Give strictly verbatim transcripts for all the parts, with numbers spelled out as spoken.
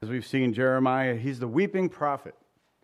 As we've seen Jeremiah, he's the weeping prophet.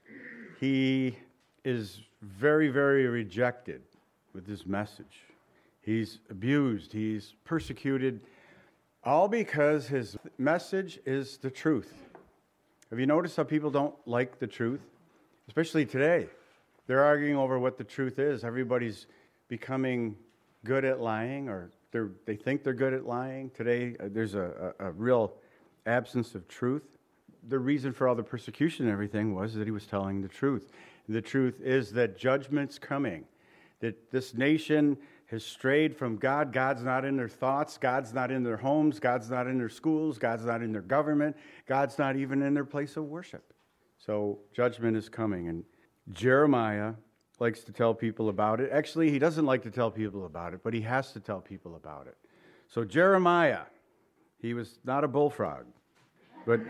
He is very, very rejected with his message. He's abused, he's persecuted, all because his message is the truth. Have you noticed how people don't like the truth? Especially today. They're arguing over what the truth is. Everybody's becoming good at lying, or they're, they think they're good at lying. Today, uh, there's a, a, a real absence of truth. The reason for all the persecution and everything was that he was telling the truth. And the truth is that judgment's coming, that this nation has strayed from God. God's not in their thoughts. God's not in their homes. God's not in their schools. God's not in their government. God's not even in their place of worship. So judgment is coming. And Jeremiah likes to tell people about it. Actually, he doesn't like to tell people about it, but he has to tell people about it. So Jeremiah, he was not a bullfrog. But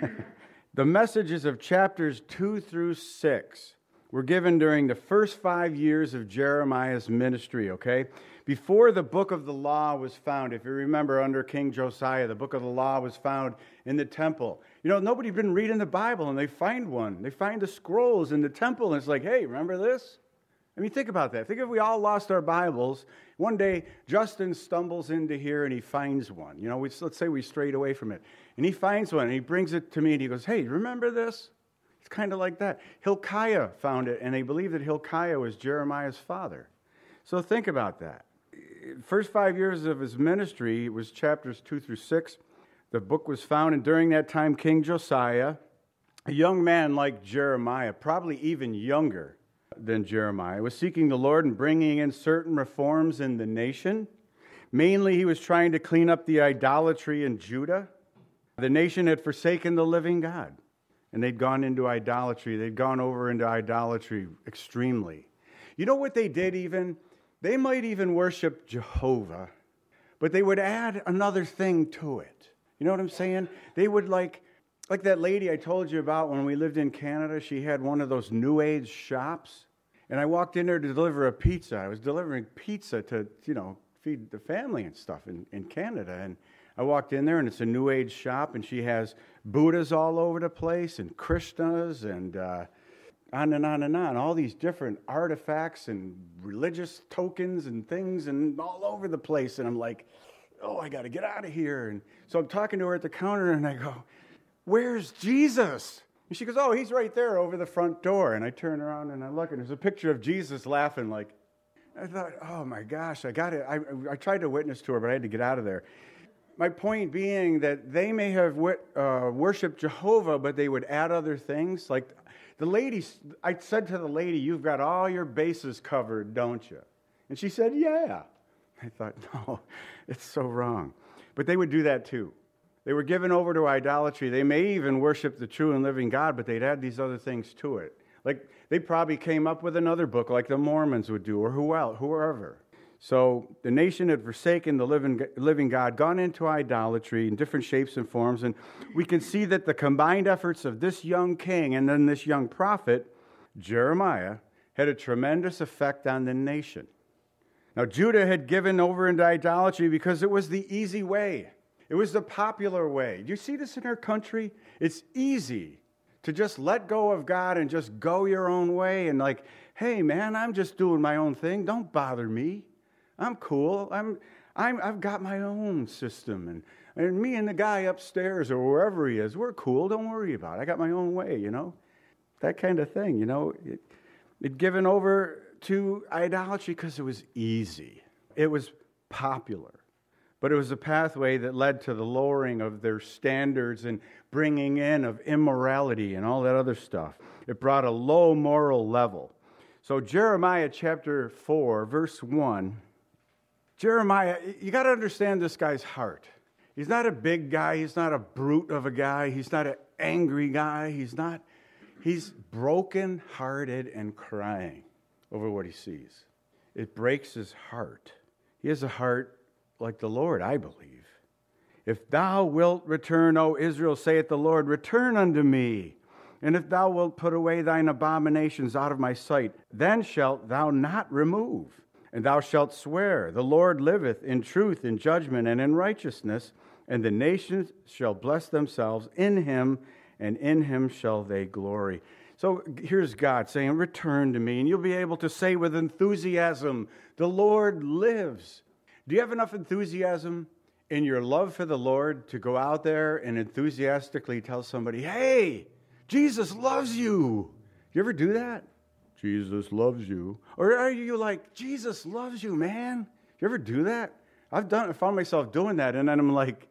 the messages of chapters two through six were given during the first five years of Jeremiah's ministry, okay? Before the book of the law was found, if you remember under King Josiah, the book of the law was found in the temple. You know, nobody had been reading the Bible, and they find one. They find the scrolls in the temple, and it's like, hey, remember this? I mean, think about that. Think if we all lost our Bibles. One day, Justin stumbles into here, and he finds one. You know, we, let's say we strayed away from it. And he finds one, and he brings it to me, and he goes, hey, remember this? It's kind of like that. Hilkiah found it, and they believe that Hilkiah was Jeremiah's father. So think about that. First five years of his ministry was chapters two through six. The book was found, and during that time, King Josiah, a young man like Jeremiah, probably even younger than Jeremiah, was seeking the Lord and bringing in certain reforms in the nation. Mainly, he was trying to clean up the idolatry in Judah. The nation had forsaken the living God, and they'd gone into idolatry. They'd gone over into idolatry extremely. You know what they did even? They might even worship Jehovah, but they would add another thing to it. You know what I'm saying? They would like, like that lady I told you about when we lived in Canada. She had one of those New Age shops, and I walked in there to deliver a pizza. I was delivering pizza to, you know, feed the family and stuff in, in Canada, and I walked in there, and it's a New Age shop, and she has Buddhas all over the place, and Krishnas, and uh, on and on and on, all these different artifacts and religious tokens and things, and all over the place. And I'm like, oh, I got to get out of here. And so I'm talking to her at the counter, and I go, where's Jesus? And she goes, oh, he's right there over the front door. And I turn around, and I look, and there's a picture of Jesus laughing. Like, I thought, oh, my gosh, I got it. I, I tried to witness to her, but I had to get out of there. My point being that they may have uh, worshipped Jehovah, but they would add other things. Like the lady, I said to the lady, you've got all your bases covered, don't you? And she said, yeah. I thought, no, it's so wrong. But they would do that too. They were given over to idolatry. They may even worship the true and living God, but they'd add these other things to it. Like they probably came up with another book like the Mormons would do, or who else, whoever. So the nation had forsaken the living, living God, gone into idolatry in different shapes and forms, and we can see that the combined efforts of this young king and then this young prophet, Jeremiah, had a tremendous effect on the nation. Now, Judah had given over into idolatry because it was the easy way. It was the popular way. Do you see this in our country? It's easy to just let go of God and just go your own way and like, hey, man, I'm just doing my own thing. Don't bother me. I'm cool. I'm, I'm, I've got my own system, and, and me and the guy upstairs or wherever he is, we're cool. Don't worry about it. I got my own way, you know, that kind of thing. You know, it, it given over to idolatry because it was easy. It was popular, but it was a pathway that led to the lowering of their standards and bringing in of immorality and all that other stuff. It brought a low moral level. So Jeremiah chapter four, verse one. Jeremiah, you got to understand this guy's heart. He's not a big guy. He's not a brute of a guy. He's not an angry guy. He's not, he's broken-hearted and crying over what he sees. It breaks his heart. He has a heart like the Lord, I believe. If thou wilt return, O Israel, saith the Lord, return unto me. And if thou wilt put away thine abominations out of my sight, then shalt thou not remove. And thou shalt swear, the Lord liveth in truth, in judgment, and in righteousness, and the nations shall bless themselves in him, and in him shall they glory. So here's God saying, return to me, and you'll be able to say with enthusiasm, the Lord lives. Do you have enough enthusiasm in your love for the Lord to go out there and enthusiastically tell somebody, hey, Jesus loves you? You ever do that? Jesus loves you. Or are you like, Jesus loves you, man? You ever do that? I've done. I found myself doing that, and then I'm like,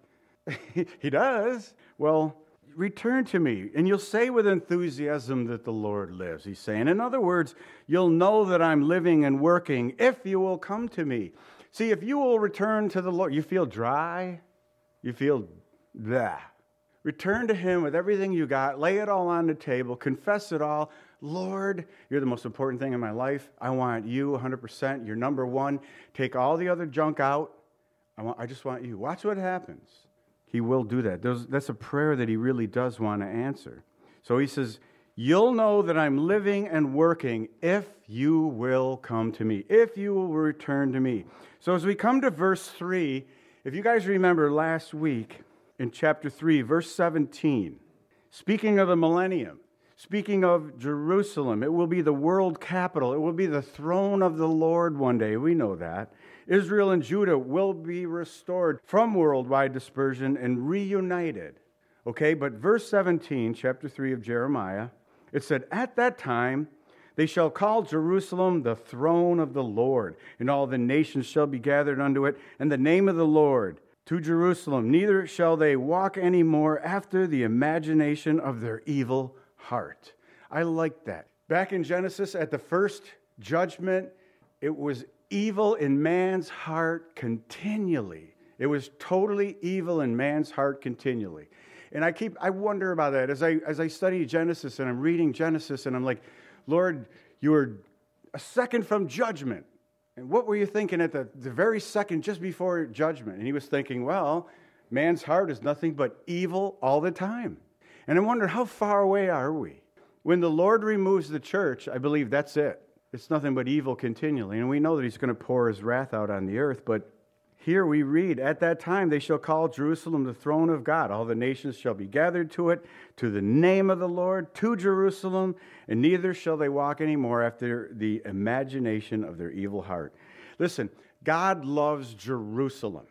he does. Well, return to me, and you'll say with enthusiasm that the Lord lives. He's saying, in other words, you'll know that I'm living and working if you will come to me. See, if you will return to the Lord, you feel dry, you feel blah. Return to him with everything you got, lay it all on the table, confess it all. Lord, you're the most important thing in my life. I want you one hundred percent. You're number one. Take all the other junk out. I want. I just want you. Watch what happens. He will do that. There's, that's a prayer that he really does want to answer. So he says, you'll know that I'm living and working if you will come to me, if you will return to me. So as we come to verse three, if you guys remember last week in chapter three, verse seventeen, speaking of the millennium, speaking of Jerusalem, it will be the world capital. It will be the throne of the Lord one day. We know that. Israel and Judah will be restored from worldwide dispersion and reunited. Okay, but verse seventeen, chapter three of Jeremiah, it said, at that time they shall call Jerusalem the throne of the Lord, and all the nations shall be gathered unto it, and the name of the Lord to Jerusalem. Neither shall they walk any more after the imagination of their evil heart. I like that. Back in Genesis, at the first judgment, it was evil in man's heart continually. It was totally evil in man's heart continually. And I keep, I wonder about that as I as I study Genesis and I'm reading Genesis and I'm like, Lord, you were a second from judgment. And what were you thinking at the, the very second just before judgment? And he was thinking, well, man's heart is nothing but evil all the time. And I wonder, how far away are we? When the Lord removes the church, I believe that's it. It's nothing but evil continually. And we know that he's going to pour his wrath out on the earth. But here we read, at that time they shall call Jerusalem the throne of God. All the nations shall be gathered to it, to the name of the Lord, to Jerusalem, and neither shall they walk any more after the imagination of their evil heart. Listen, God loves Jerusalem.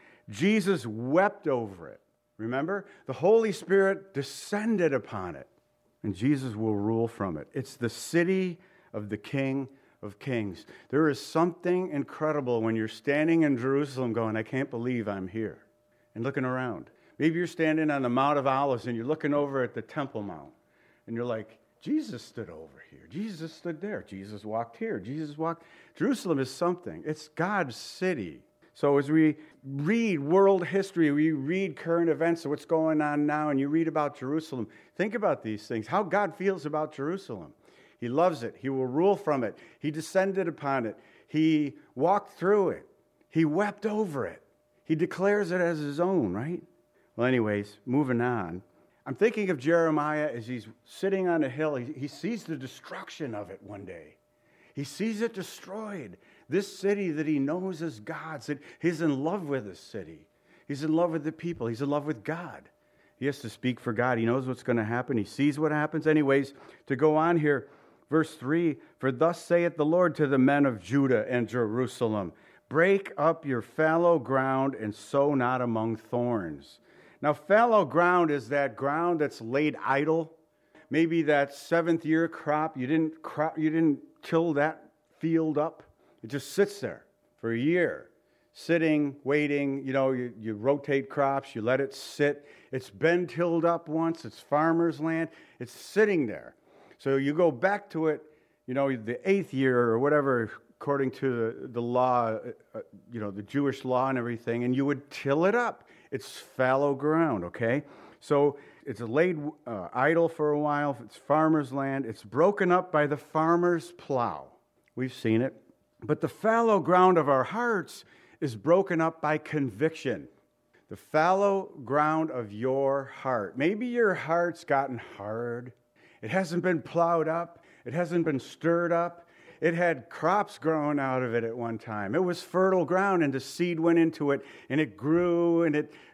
Jesus wept over it. Remember? The Holy Spirit descended upon it, and Jesus will rule from it. It's the city of the King of Kings. There is something incredible when you're standing in Jerusalem going, I can't believe I'm here, and looking around. Maybe you're standing on the Mount of Olives and you're looking over at the Temple Mount, and you're like, Jesus stood over here. Jesus stood there. Jesus walked here. Jesus walked. Jerusalem is something. It's God's city. So as we read world history, we read current events of what's going on now, and you read about Jerusalem, think about these things, how God feels about Jerusalem. He loves it. He will rule from it. He descended upon it. He walked through it. He wept over it. He declares it as his own, right? Well, anyways, moving on. I'm thinking of Jeremiah as he's sitting on a hill. He, he sees the destruction of it one day. He sees it destroyed. This city that he knows as God's. He's in love with this city. He's in love with the people. He's in love with God. He has to speak for God. He knows what's going to happen. He sees what happens. Anyways, to go on here, verse three, for thus saith the Lord to the men of Judah and Jerusalem, break up your fallow ground and sow not among thorns. Now, fallow ground is that ground that's laid idle. Maybe that seventh year crop, you didn't crop, you didn't till that field up. It just sits there for a year, sitting, waiting. You know, you, you rotate crops, you let it sit. It's been tilled up once. It's farmer's land. It's sitting there. So you go back to it, you know, the eighth year or whatever, according to the, the law, uh, you know, the Jewish law and everything, and you would till it up. It's fallow ground, okay? So it's laid uh, idle for a while. It's farmer's land. It's broken up by the farmer's plow. We've seen it. But the fallow ground of our hearts is broken up by conviction. The fallow ground of your heart. Maybe your heart's gotten hard. It hasn't been plowed up. It hasn't been stirred up. It had crops growing out of it at one time. It was fertile ground, and the seed went into it, and it grew, and it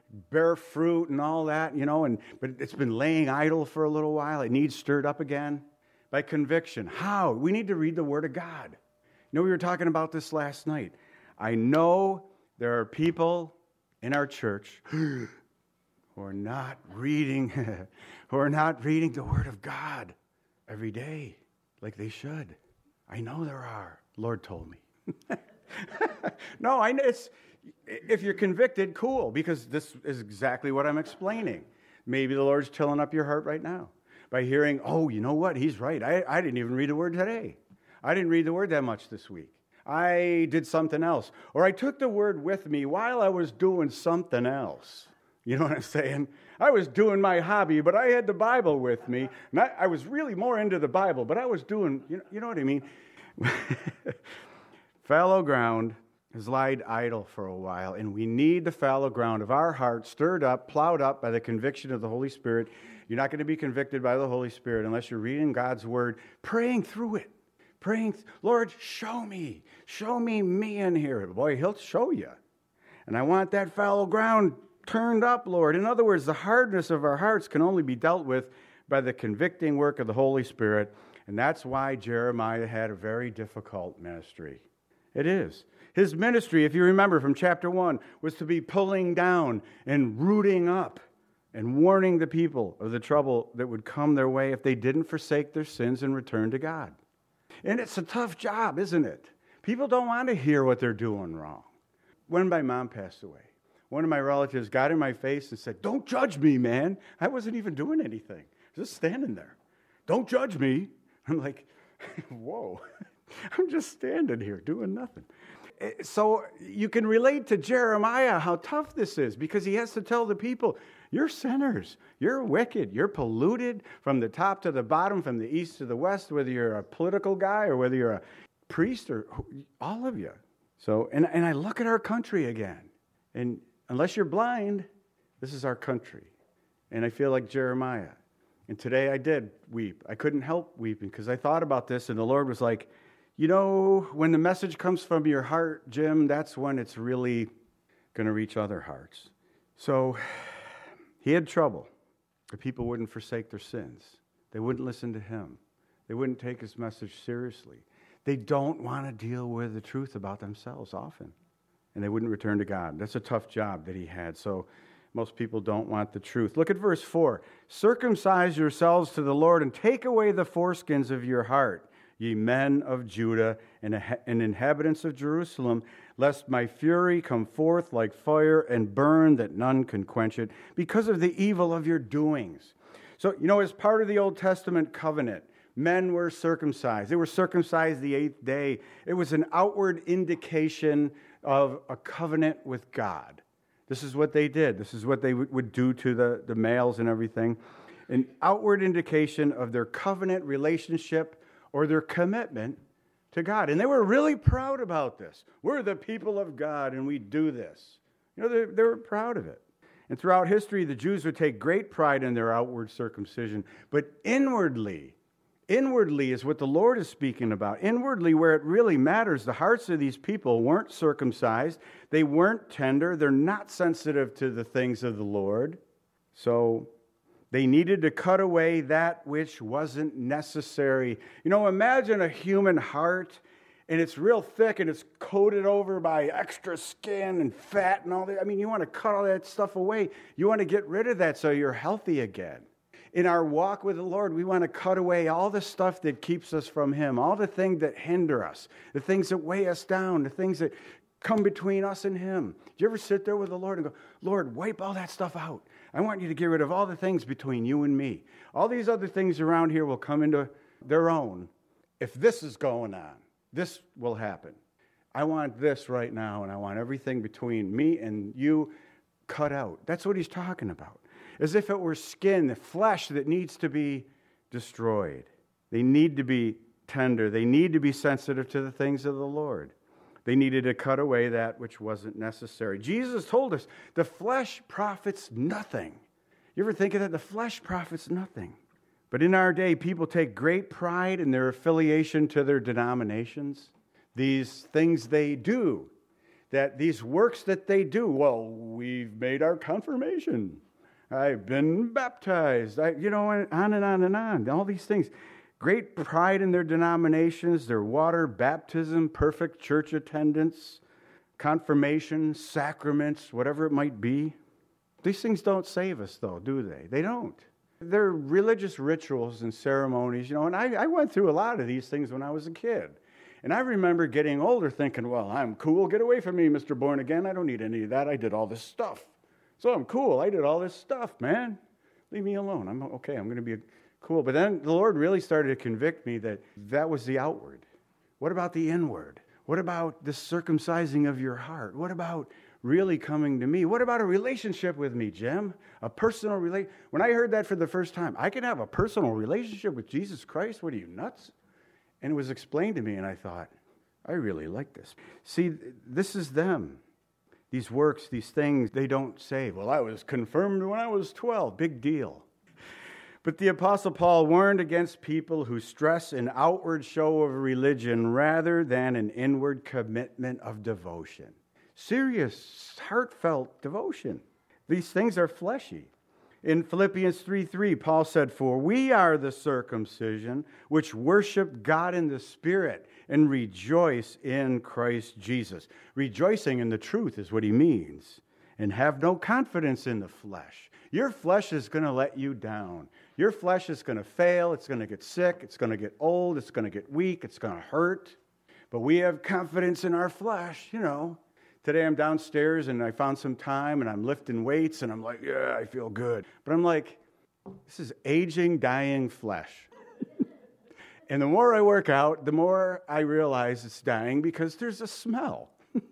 bear fruit and all that, you know, and but it's been laying idle for a little while. It needs stirred up again by conviction. How? We need to read the Word of God. You know, we were talking about this last night. I know there are people in our church who are not reading, who are not reading the Word of God every day like they should. I know there are. Lord told me. No, I know it's, if you're convicted, cool, because this is exactly what I'm explaining. Maybe the Lord's tilling up your heart right now by hearing, oh, you know what? He's right. I, I didn't even read the Word today. I didn't read the Word that much this week. I did something else. Or I took the Word with me while I was doing something else. You know what I'm saying? I was doing my hobby, but I had the Bible with me. And I, I was really more into the Bible, but I was doing, you know, you know what I mean? Fallow ground has lied idle for a while, and we need the fallow ground of our heart stirred up, plowed up by the conviction of the Holy Spirit. You're not going to be convicted by the Holy Spirit unless you're reading God's Word, praying through it. Praying, Lord, show me. Show me me in here. Boy, He'll show you. And I want that fallow ground turned up, Lord. In other words, the hardness of our hearts can only be dealt with by the convicting work of the Holy Spirit. And that's why Jeremiah had a very difficult ministry. It is. His ministry, if you remember from chapter one, was to be pulling down and rooting up and warning the people of the trouble that would come their way if they didn't forsake their sins and return to God. And it's a tough job, isn't it? People don't want to hear what they're doing wrong. When my mom passed away, one of my relatives got in my face and said, don't judge me, man. I wasn't even doing anything. Just standing there. Don't judge me. I'm like, whoa. I'm just standing here doing nothing. So you can relate to Jeremiah how tough this is because he has to tell the people, you're sinners, you're wicked, you're polluted from the top to the bottom, from the east to the west, whether you're a political guy or whether you're a priest or all of you. So, and, and I look at our country again, and unless you're blind, this is our country. And I feel like Jeremiah. And today I did weep. I couldn't help weeping because I thought about this, and the Lord was like, you know, when the message comes from your heart, Jim, that's when it's really going to reach other hearts. So he had trouble. The people wouldn't forsake their sins. They wouldn't listen to him. They wouldn't take his message seriously. They don't want to deal with the truth about themselves often. And they wouldn't return to God. That's a tough job that he had. So most people don't want the truth. Look at verse four. Circumcise yourselves to the Lord and take away the foreskins of your heart, ye men of Judah and, and inhabitants of Jerusalem, lest my fury come forth like fire and burn that none can quench it, because of the evil of your doings. So, you know, as part of the Old Testament covenant, men were circumcised. They were circumcised the eighth day. It was an outward indication of a covenant with God. This is what they did. This is what they would do to the, the males and everything. An outward indication of their covenant relationship or their commitment to God. And they were really proud about this. We're the people of God and we do this. You know, they, they were proud of it. And throughout history, the Jews would take great pride in their outward circumcision. But inwardly, inwardly is what the Lord is speaking about. Inwardly, where it really matters, the hearts of these people weren't circumcised. They weren't tender. They're not sensitive to the things of the Lord. So they needed to cut away that which wasn't necessary. You know, imagine a human heart, and it's real thick, and it's coated over by extra skin and fat and all that. I mean, you want to cut all that stuff away. You want to get rid of that so you're healthy again. In our walk with the Lord, we want to cut away all the stuff that keeps us from Him, all the things that hinder us, the things that weigh us down, the things that come between us and Him. Do you ever sit there with the Lord and go, Lord, wipe all that stuff out. I want you to get rid of all the things between you and me. All these other things around here will come into their own. If this is going on, this will happen. I want this right now, and I want everything between me and you cut out. That's what he's talking about. As if it were skin, the flesh that needs to be destroyed. They need to be tender. They need to be sensitive to the things of the Lord. They needed to cut away that which wasn't necessary. Jesus told us the flesh profits nothing. You ever think of that? The flesh profits nothing. But in our day, people take great pride in their affiliation to their denominations. These things they do. that these works that they do, well, we've made our confirmation. I've been baptized. I, you know, and on and on and on. All these things. Great pride in their denominations, their water baptism, perfect church attendance, confirmation, sacraments, whatever it might be. These things don't save us, though, do they? They don't. They're religious rituals and ceremonies, you know, and I, I went through a lot of these things when I was a kid. And I remember getting older thinking, well, I'm cool. Get away from me, Mister Born Again. I don't need any of that. I did all this stuff. So I'm cool. I did all this stuff, man. Leave me alone. I'm okay. I'm going to be a, cool. But then the Lord really started to convict me that that was the outward. What about the inward? What about the circumcising of your heart? What about really coming to me? What about a relationship with me, Jim? A personal relation. When I heard that for the first time, I can have a personal relationship with Jesus Christ? What are you, nuts? And it was explained to me, and I thought, I really like this. See, this is them. These works, these things, they don't say, well, I was confirmed when I was twelve. Big deal. But the Apostle Paul warned against people who stress an outward show of religion rather than an inward commitment of devotion. Serious, heartfelt devotion. These things are fleshy. In Philippians three three, Paul said, for we are the circumcision which worship God in the Spirit and rejoice in Christ Jesus. Rejoicing in the truth is what he means. And have no confidence in the flesh. Your flesh is going to let you down. Your flesh is going to fail. It's going to get sick. It's going to get old. It's going to get weak. It's going to hurt. But we have confidence in our flesh, you know. Today I'm downstairs and I found some time and I'm lifting weights and I'm like, yeah, I feel good. But I'm like, this is aging, dying flesh. And the more I work out, the more I realize it's dying because there's a smell.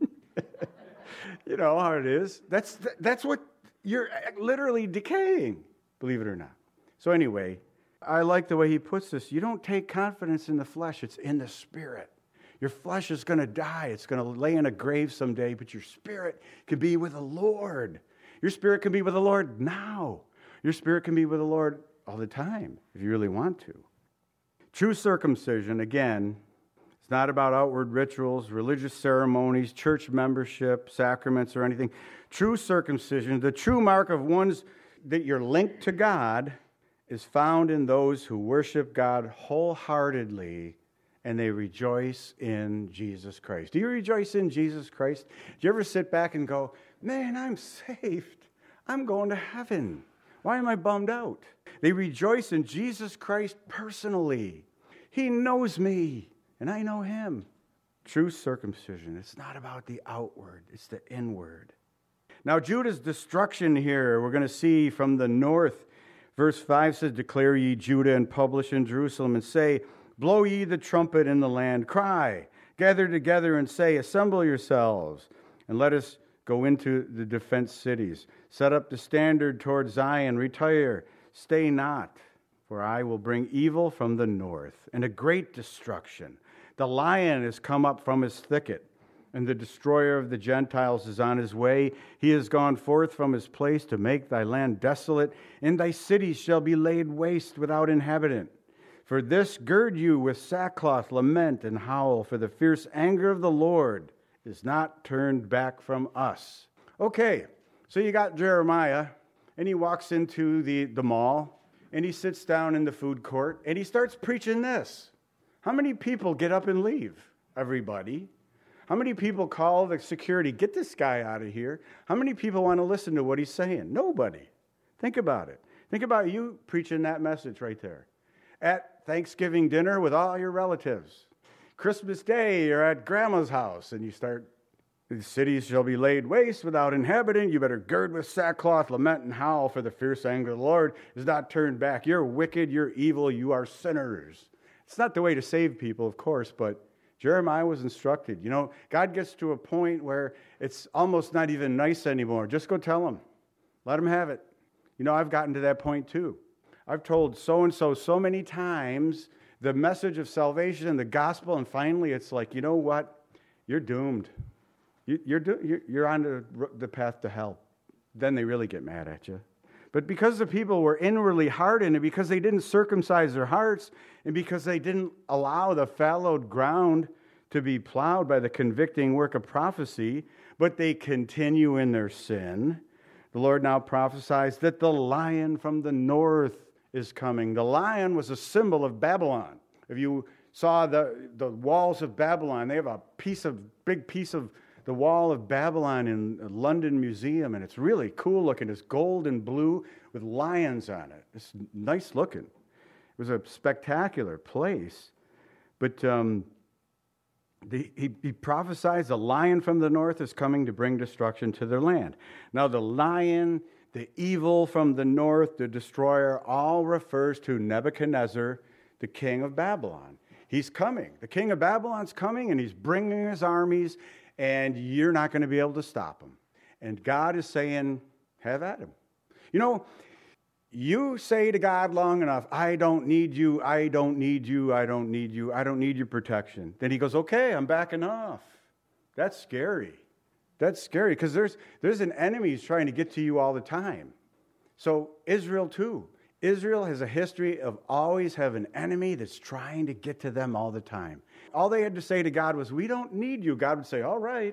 You know how it is. That's that's what you're literally decaying, believe it or not. So anyway, I like the way he puts this. You don't take confidence in the flesh. It's in the Spirit. Your flesh is going to die. It's going to lay in a grave someday, but your spirit can be with the Lord. Your spirit can be with the Lord now. Your spirit can be with the Lord all the time if you really want to. True circumcision, again, it's not about outward rituals, religious ceremonies, church membership, sacraments, or anything. True circumcision, the true mark of one's that you're linked to God, is found in those who worship God wholeheartedly and they rejoice in Jesus Christ. Do you rejoice in Jesus Christ? Do you ever sit back and go, man, I'm saved. I'm going to heaven. Why am I bummed out? They rejoice in Jesus Christ personally. He knows me, and I know him. True circumcision, it's not about the outward, it's the inward. Now, Judah's destruction here, we're going to see from the north. Verse five says, declare ye Judah and publish in Jerusalem and say, blow ye the trumpet in the land, cry, gather together and say, assemble yourselves, and let us go into the defense cities. Set up the standard toward Zion, retire, stay not, for I will bring evil from the north, and a great destruction. The lion has come up from his thicket, and the destroyer of the Gentiles is on his way. He has gone forth from his place to make thy land desolate, and thy cities shall be laid waste without inhabitant. For this gird you with sackcloth, lament, and howl, for the fierce anger of the Lord is not turned back from us. Okay, so you got Jeremiah, and he walks into the, the mall, and he sits down in the food court, and he starts preaching this. How many people get up and leave? Everybody. How many people call the security, get this guy out of here? How many people want to listen to what he's saying? Nobody. Think about it. Think about you preaching that message right there. At Thanksgiving dinner with all your relatives. Christmas Day, you're at grandma's house, and you start, the cities shall be laid waste without inhabitant. You better gird with sackcloth, lament, and howl, for the fierce anger of the Lord is not turned back. You're wicked, you're evil, you are sinners. It's not the way to save people, of course, but Jeremiah was instructed. You know, God gets to a point where it's almost not even nice anymore. Just go tell them. Let them have it. You know, I've gotten to that point too. I've told so-and-so so many times the message of salvation and the gospel, and finally it's like, you know what? You're doomed. You, you're, do, you're on the, the path to hell. Then they really get mad at you. But because the people were inwardly hardened, and because they didn't circumcise their hearts, and because they didn't allow the fallowed ground to be plowed by the convicting work of prophecy, but they continue in their sin. The Lord now prophesies that the lion from the north is coming. The lion was a symbol of Babylon. If you saw the, the walls of Babylon, they have a piece of, big piece of the wall of Babylon in the London Museum, and it's really cool looking. It's gold and blue with lions on it. It's nice looking. It was a spectacular place. But um, the, he, he prophesies the lion from the north is coming to bring destruction to their land. Now the lion, the evil from the north, the destroyer, all refers to Nebuchadnezzar, the king of Babylon. He's coming. The king of Babylon's coming, and he's bringing his armies, and you're not going to be able to stop him. And God is saying, have at him. You know, you say to God long enough, I don't need you, I don't need you, I don't need you, I don't need your protection. Then he goes, okay, I'm backing off. That's scary. That's scary because there's, there's an enemy who's trying to get to you all the time. So Israel too. Israel has a history of always having an enemy that's trying to get to them all the time. All they had to say to God was, we don't need you. God would say, all right,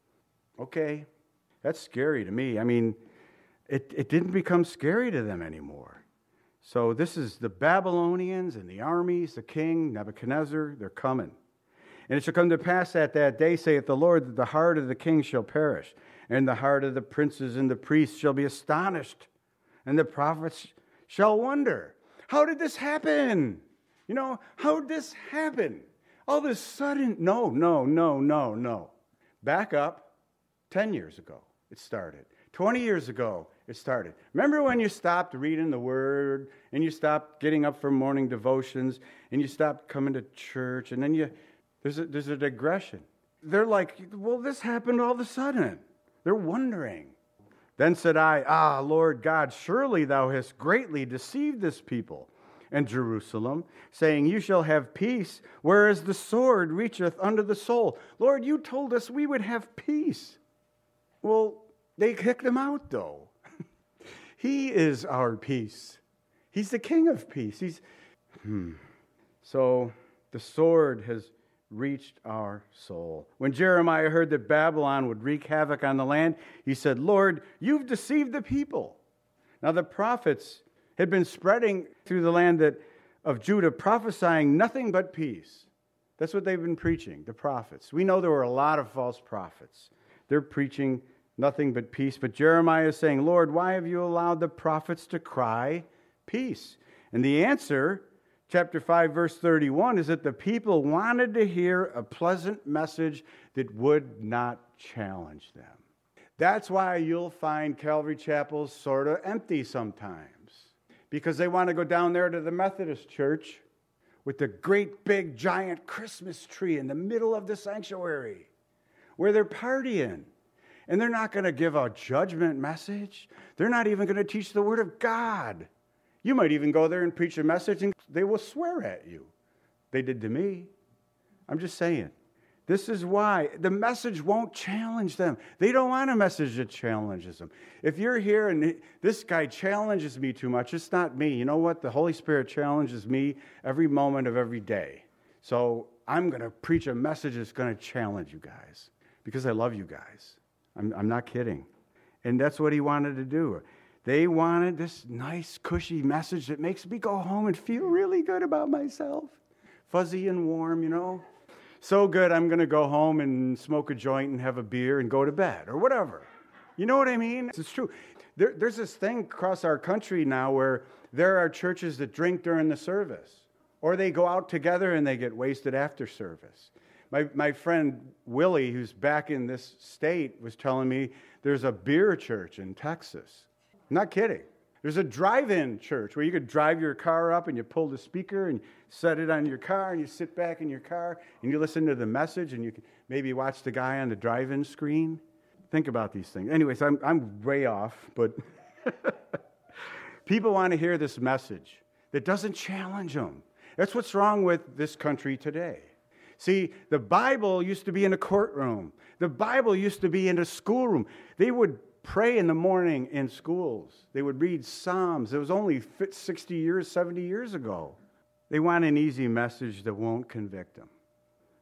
okay. That's scary to me. I mean, it, it didn't become scary to them anymore. So this is the Babylonians and the armies, the king, Nebuchadnezzar, they're coming. And it shall come to pass at that day, saith the Lord, that the heart of the king shall perish, and the heart of the princes and the priests shall be astonished, and the prophets shall wonder, how did this happen? You know, how did this happen? All of a sudden, no, no, no, no, no. Back up, ten years ago it started. twenty years ago it started. Remember when you stopped reading the Word, and you stopped getting up for morning devotions, and you stopped coming to church, and then you, there's a, there's a digression. They're like, well, this happened all of a sudden. They're wondering. Then said I, ah, Lord God, surely thou hast greatly deceived this people and Jerusalem, saying, you shall have peace, whereas the sword reacheth unto the soul. Lord, you told us we would have peace. Well, they kicked him out, though. He is our peace. He's the King of peace. He's hmm. So the sword has reached our soul. When Jeremiah heard that Babylon would wreak havoc on the land, he said, Lord, you've deceived the people. Now the prophets had been spreading through the land that, of Judah, prophesying nothing but peace. That's what they've been preaching, the prophets. We know there were a lot of false prophets. They're preaching nothing but peace. But Jeremiah is saying, Lord, why have you allowed the prophets to cry peace? And the answer, chapter five, verse thirty-one, is that the people wanted to hear a pleasant message that would not challenge them. That's why you'll find Calvary chapels sort of empty sometimes, because they want to go down there to the Methodist church with the great big giant Christmas tree in the middle of the sanctuary where they're partying. And they're not going to give a judgment message. They're not even going to teach the Word of God. You might even go there and preach a message and they will swear at you. They did to me. I'm just saying. This is why the message won't challenge them. They don't want a message that challenges them. If you're here and this guy challenges me too much, it's not me. You know what? The Holy Spirit challenges me every moment of every day. So I'm going to preach a message that's going to challenge you guys because I love you guys. I'm, I'm not kidding. And that's what he wanted to do. They wanted this nice, cushy message that makes me go home and feel really good about myself. Fuzzy and warm, you know. So good, I'm going to go home and smoke a joint and have a beer and go to bed or whatever. You know what I mean? It's true. There, there's this thing across our country now where there are churches that drink during the service, or they go out together and they get wasted after service. My my friend Willie, who's back in this state, was telling me there's a beer church in Texas. I'm not kidding. There's a drive-in church where you could drive your car up and you pull the speaker and set it on your car and you sit back in your car and you listen to the message and you can maybe watch the guy on the drive-in screen. Think about these things. Anyways, I'm I'm way off, but people want to hear this message that doesn't challenge them. That's what's wrong with this country today. See, the Bible used to be in a courtroom. The Bible used to be in a schoolroom. They would pray in the morning in schools. They would read Psalms. It was only sixty years, seventy years ago. They want an easy message that won't convict them.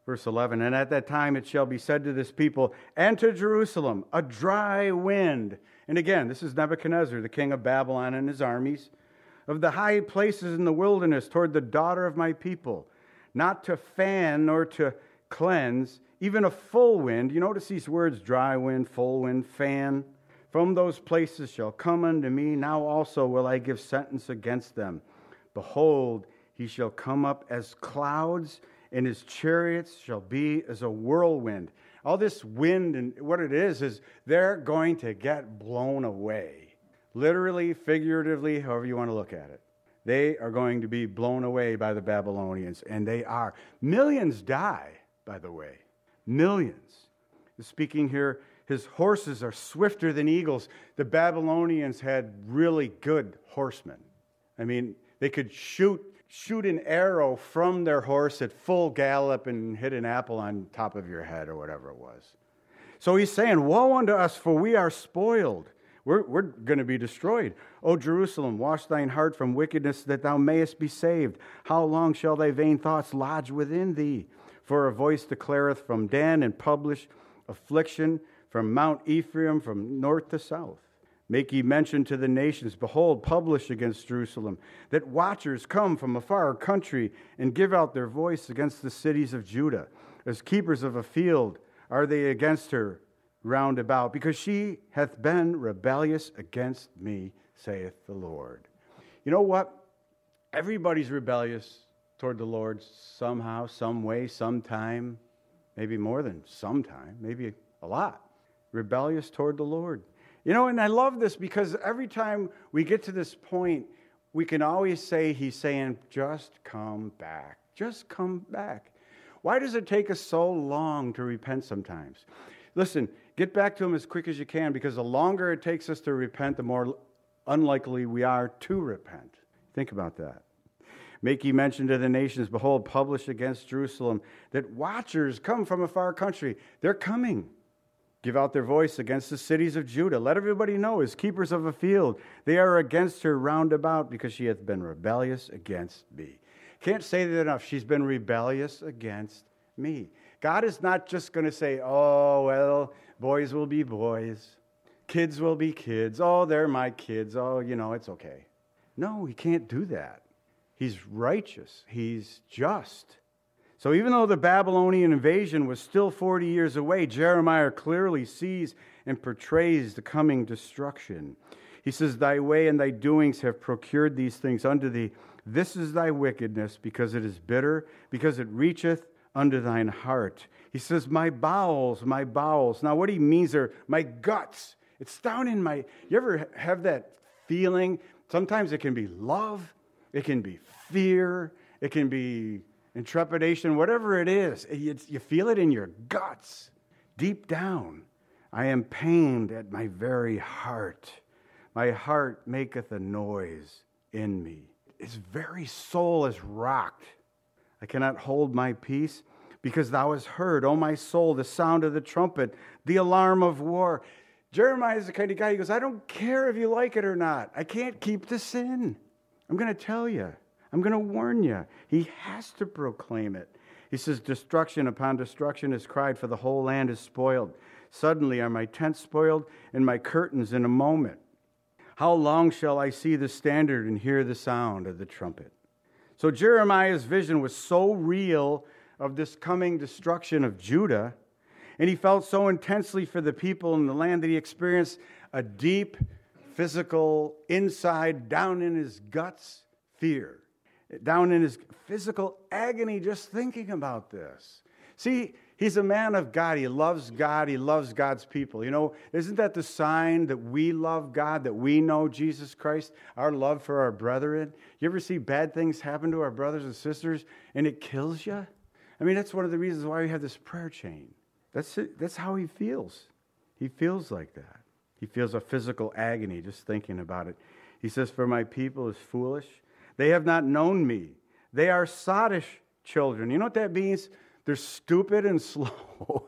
Verse eleven, and at that time it shall be said to this people and to Jerusalem, a dry wind. And again, this is Nebuchadnezzar, the king of Babylon and his armies, of the high places in the wilderness toward the daughter of my people, not to fan nor to cleanse, even a full wind. You notice these words, dry wind, full wind, fan. From those places shall come unto me. Now also will I give sentence against them. Behold, he shall come up as clouds, and his chariots shall be as a whirlwind. All this wind, and what it is, is they're going to get blown away. Literally, figuratively, however you want to look at it. They are going to be blown away by the Babylonians, and they are. Millions die, by the way. Millions. Speaking here, his horses are swifter than eagles. The Babylonians had really good horsemen. I mean, they could shoot shoot an arrow from their horse at full gallop and hit an apple on top of your head or whatever it was. So he's saying, woe unto us, for we are spoiled. We're, we're going to be destroyed. O Jerusalem, wash thine heart from wickedness, that thou mayest be saved. How long shall thy vain thoughts lodge within thee? For a voice declareth from Dan, and publish affliction from Mount Ephraim, from north to south. Make ye mention to the nations, behold, publish against Jerusalem, that watchers come from a far country, and give out their voice against the cities of Judah. As keepers of a field are they against her round about, because she hath been rebellious against me, saith the Lord. You know what? Everybody's rebellious toward the Lord somehow, some way, sometime, maybe more than sometime, maybe a lot. Rebellious toward the Lord. You know, and I love this because every time we get to this point, we can always say he's saying, just come back. Just come back. Why does it take us so long to repent sometimes? Listen, get back to him as quick as you can, because the longer it takes us to repent, the more unlikely we are to repent. Think about that. Make ye mention to the nations, behold, publish against Jerusalem, that watchers come from a far country. They're coming. Give out their voice against the cities of Judah. Let everybody know, as keepers of a field, they are against her round about, because she hath been rebellious against me. Can't say that enough. She's been rebellious against me. God is not just going to say, oh, well, boys will be boys. Kids will be kids. Oh, they're my kids. Oh, you know, it's okay. No, he can't do that. He's righteous. He's just. So even though the Babylonian invasion was still forty years away, Jeremiah clearly sees and portrays the coming destruction. He says, thy way and thy doings have procured these things unto thee. This is thy wickedness, because it is bitter, because it reacheth unto thine heart. He says, my bowels, my bowels. Now what he means are my guts. It's down in my... You ever have that feeling? Sometimes it can be love. It can be fear. It can be... in trepidation, whatever it is, it's, you feel it in your guts, deep down. I am pained at my very heart. My heart maketh a noise in me. Its very soul is rocked. I cannot hold my peace, because thou hast heard, O my soul, the sound of the trumpet, the alarm of war. Jeremiah is the kind of guy, he goes, I don't care if you like it or not. I can't keep the sin. I'm going to tell you. I'm going to warn you. He has to proclaim it. He says, destruction upon destruction is cried, for the whole land is spoiled. Suddenly are my tents spoiled, and my curtains in a moment. How long shall I see the standard and hear the sound of the trumpet? So Jeremiah's vision was so real of this coming destruction of Judah, and he felt so intensely for the people in the land that he experienced a deep, physical, inside, down in his guts, fear. Down in his physical agony just thinking about this. See, he's a man of God. He loves God. He loves God's people. You know, isn't that the sign that we love God, that we know Jesus Christ, our love for our brethren? You ever see bad things happen to our brothers and sisters and it kills you? I mean, that's one of the reasons why we have this prayer chain. That's it. That's how he feels. He feels like that. He feels a physical agony just thinking about it. He says, for my people is foolish. They have not known me. They are sottish children. You know what that means? They're stupid and slow.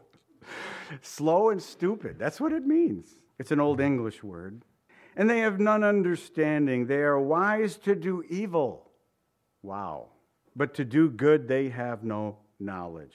Slow and stupid. That's what it means. It's an old English word. And they have none understanding. They are wise to do evil. Wow. But to do good they have no knowledge.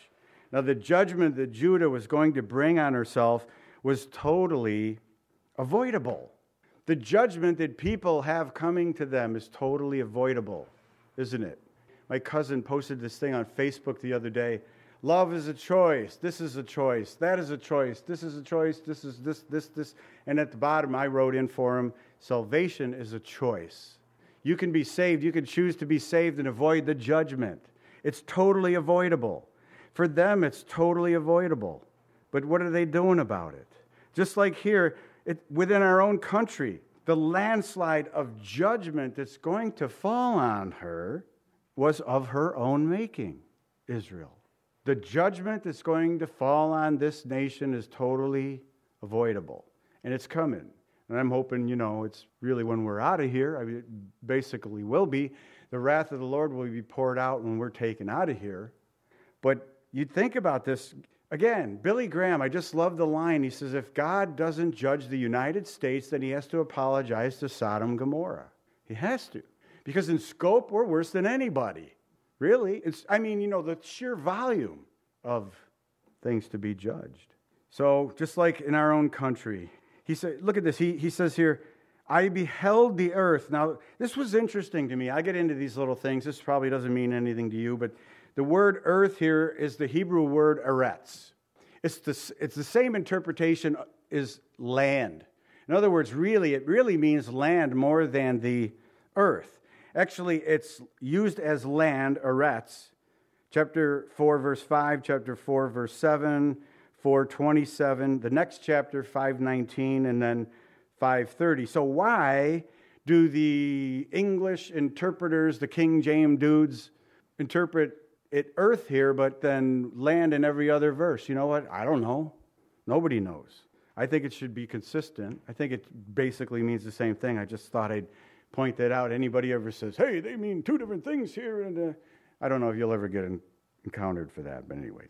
Now, the judgment that Judah was going to bring on herself was totally avoidable. The judgment that people have coming to them is totally avoidable, isn't it? My cousin posted this thing on Facebook the other day. Love is a choice. This is a choice. That is a choice. This is a choice. This is this, this, this. And at the bottom, I wrote in for him, salvation is a choice. You can be saved. You can choose to be saved and avoid the judgment. It's totally avoidable. For them, it's totally avoidable. But what are they doing about it? Just like here, it, within our own country, the landslide of judgment that's going to fall on her was of her own making, Israel. The judgment that's going to fall on this nation is totally avoidable. And it's coming. And I'm hoping, you know, it's really when we're out of here, I mean, it basically will be. The wrath of the Lord will be poured out when we're taken out of here. But you think about this. Again, Billy Graham, I just love the line. He says, if God doesn't judge the United States, then he has to apologize to Sodom and Gomorrah. He has to. Because in scope, we're worse than anybody. Really. It's, I mean, you know, the sheer volume of things to be judged. So, just like in our own country, he said, look at this. He, he says here, I beheld the earth. Now, this was interesting to me. I get into these little things. This probably doesn't mean anything to you, but the word earth here is the Hebrew word eretz. It's the, it's the same interpretation as land. In other words, really, it really means land more than the earth. Actually, it's used as land, eretz. Chapter four, verse five, chapter four, verse seven, four twenty-seven, the next chapter, five nineteen, and then five thirty. So why do the English interpreters, the King James dudes, interpret it earth here, but then land in every other verse? You know what? I don't know. Nobody knows. I think it should be consistent. I think it basically means the same thing. I just thought I'd point that out. Anybody ever says, hey, they mean two different things here, and uh, I don't know if you'll ever get in, encountered for that, but anyways.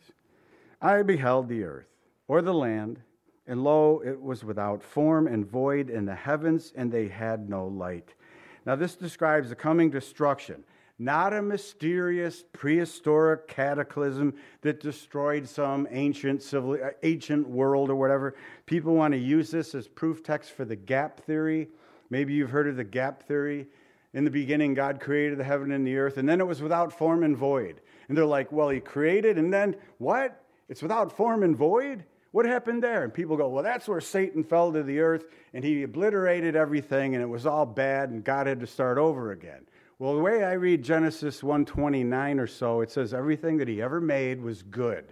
I beheld the earth, or the land, and lo, it was without form and void in the heavens, and they had no light. Now this describes the coming destruction, not a mysterious prehistoric cataclysm that destroyed some ancient civil, ancient world or whatever. People want to use this as proof text for the gap theory. Maybe you've heard of the gap theory. In the beginning, God created the heaven and the earth, and then it was without form and void. And they're like, well, he created, and then what? It's without form and void? What happened there? And people go, well, that's where Satan fell to the earth, and he obliterated everything, and it was all bad, and God had to start over again. Well, the way I read Genesis one twenty-nine or so, it says everything that he ever made was good.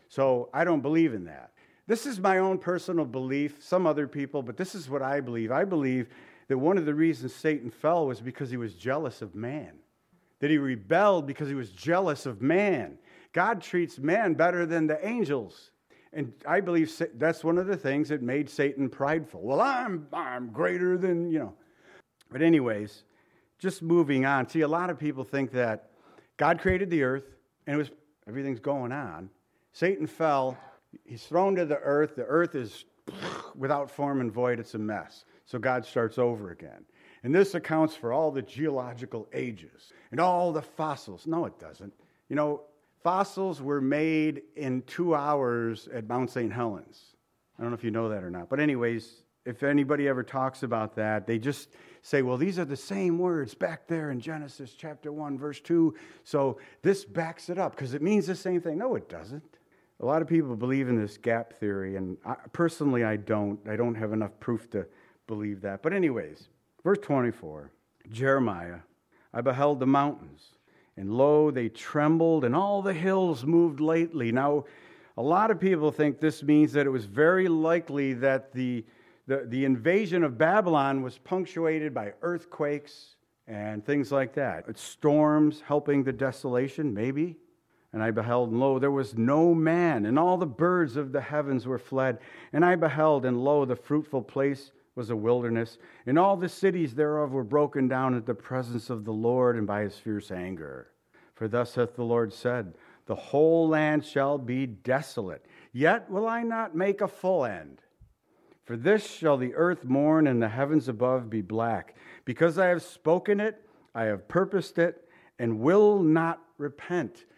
So I don't believe in that. This is my own personal belief, some other people, but this is what I believe. I believe that one of the reasons Satan fell was because he was jealous of man. That he rebelled because he was jealous of man. God treats man better than the angels. And I believe that's one of the things that made Satan prideful. Well, I'm I'm greater than, you know. But anyways, just moving on. See, a lot of people think that God created the earth and it was everything's going on. Satan fell. He's thrown to the earth. The earth is without form and void. It's a mess. So God starts over again. And this accounts for all the geological ages and all the fossils. No, it doesn't. You know, fossils were made in two hours at Mount Saint Helens. I don't know if you know that or not. But anyways, if anybody ever talks about that, they just say, well, these are the same words back there in Genesis chapter one, verse two. So this backs it up because it means the same thing. No, it doesn't. A lot of people believe in this gap theory, and I, personally, I don't. I don't have enough proof to believe that. But anyways, verse twenty-four, Jeremiah, I beheld the mountains, and lo, they trembled, and all the hills moved lately. Now, a lot of people think this means that it was very likely that the, the, the invasion of Babylon was punctuated by earthquakes and things like that. It's storms helping the desolation, maybe. And I beheld, and lo, there was no man, and all the birds of the heavens were fled. And I beheld, and lo, the fruitful place was a wilderness, and all the cities thereof were broken down at the presence of the Lord and by his fierce anger. For thus hath the Lord said, the whole land shall be desolate, yet will I not make a full end. For this shall the earth mourn, and the heavens above be black. Because I have spoken it, I have purposed it, and will not repent.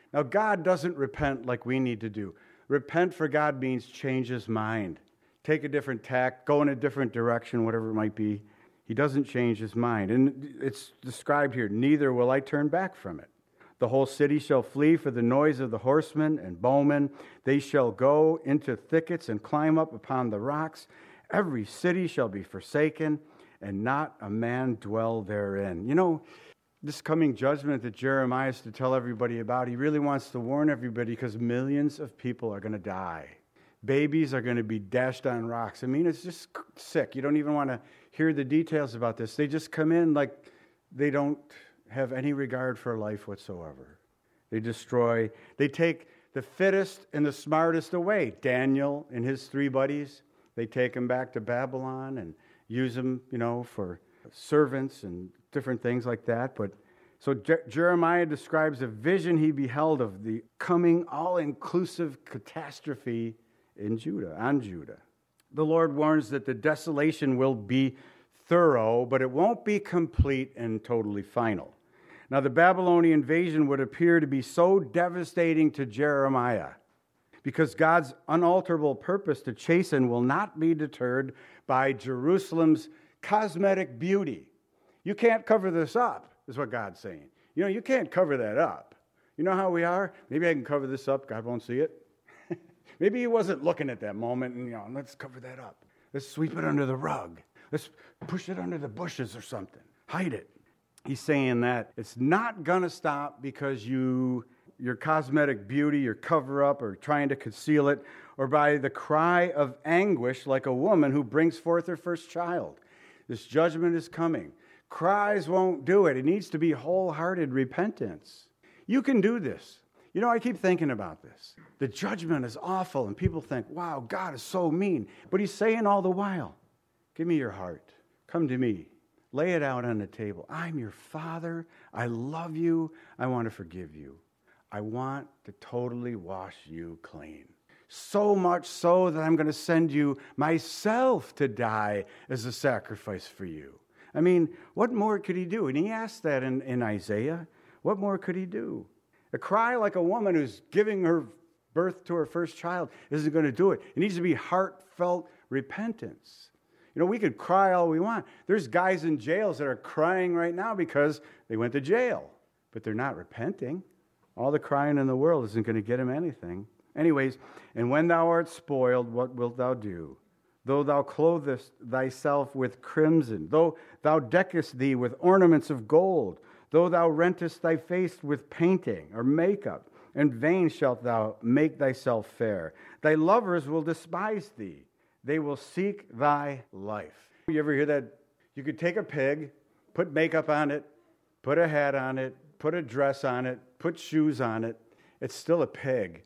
Now, God doesn't repent like we need to do. Repent for God means change his mind. Take a different tack, go in a different direction, whatever it might be. He doesn't change his mind. And it's described here, neither will I turn back from it. The whole city shall flee for the noise of the horsemen and bowmen. They shall go into thickets and climb up upon the rocks. Every city shall be forsaken, and not a man dwell therein. You know, this coming judgment that Jeremiah is to tell everybody about, he really wants to warn everybody because millions of people are going to die. Babies are going to be dashed on rocks. I mean, it's just sick. You don't even want to hear the details about this. They just come in like they don't have any regard for life whatsoever. They destroy. They take the fittest and the smartest away. Daniel and his three buddies, they take them back to Babylon and use them, you know, for servants and different things like that. But so Je- Jeremiah describes a vision he beheld of the coming all-inclusive catastrophe in Judah, on Judah. The Lord warns that the desolation will be thorough, but it won't be complete and totally final. Now, the Babylonian invasion would appear to be so devastating to Jeremiah because God's unalterable purpose to chasten will not be deterred by Jerusalem's cosmetic beauty. You can't cover this up, is what God's saying. You know, you can't cover that up. You know how we are? Maybe I can cover this up. God won't see it. Maybe he wasn't looking at that moment and, you know, let's cover that up. Let's sweep it under the rug. Let's push it under the bushes or something. Hide it. He's saying that it's not going to stop because you, your cosmetic beauty, your cover-up, or trying to conceal it, or by the cry of anguish like a woman who brings forth her first child. This judgment is coming. Cries won't do it. It needs to be wholehearted repentance. You can do this. You know, I keep thinking about this. The judgment is awful, and people think, wow, God is so mean. But he's saying all the while, give me your heart. Come to me. Lay it out on the table. I'm your Father. I love you. I want to forgive you. I want to totally wash you clean. So much so that I'm going to send you myself to die as a sacrifice for you. I mean, what more could he do? And he asked that in, in Isaiah. What more could he do? A cry like a woman who's giving her birth to her first child isn't going to do it. It needs to be heartfelt repentance. You know, we could cry all we want. There's guys in jails that are crying right now because they went to jail, but they're not repenting. All the crying in the world isn't going to get them anything. Anyways, and when thou art spoiled, what wilt thou do? Though thou clothest thyself with crimson, though thou deckest thee with ornaments of gold, though thou rentest thy face with painting or makeup, in vain shalt thou make thyself fair. Thy lovers will despise thee. They will seek thy life. You ever hear that? You could take a pig, put makeup on it, put a hat on it, put a dress on it, put shoes on it. It's still a pig.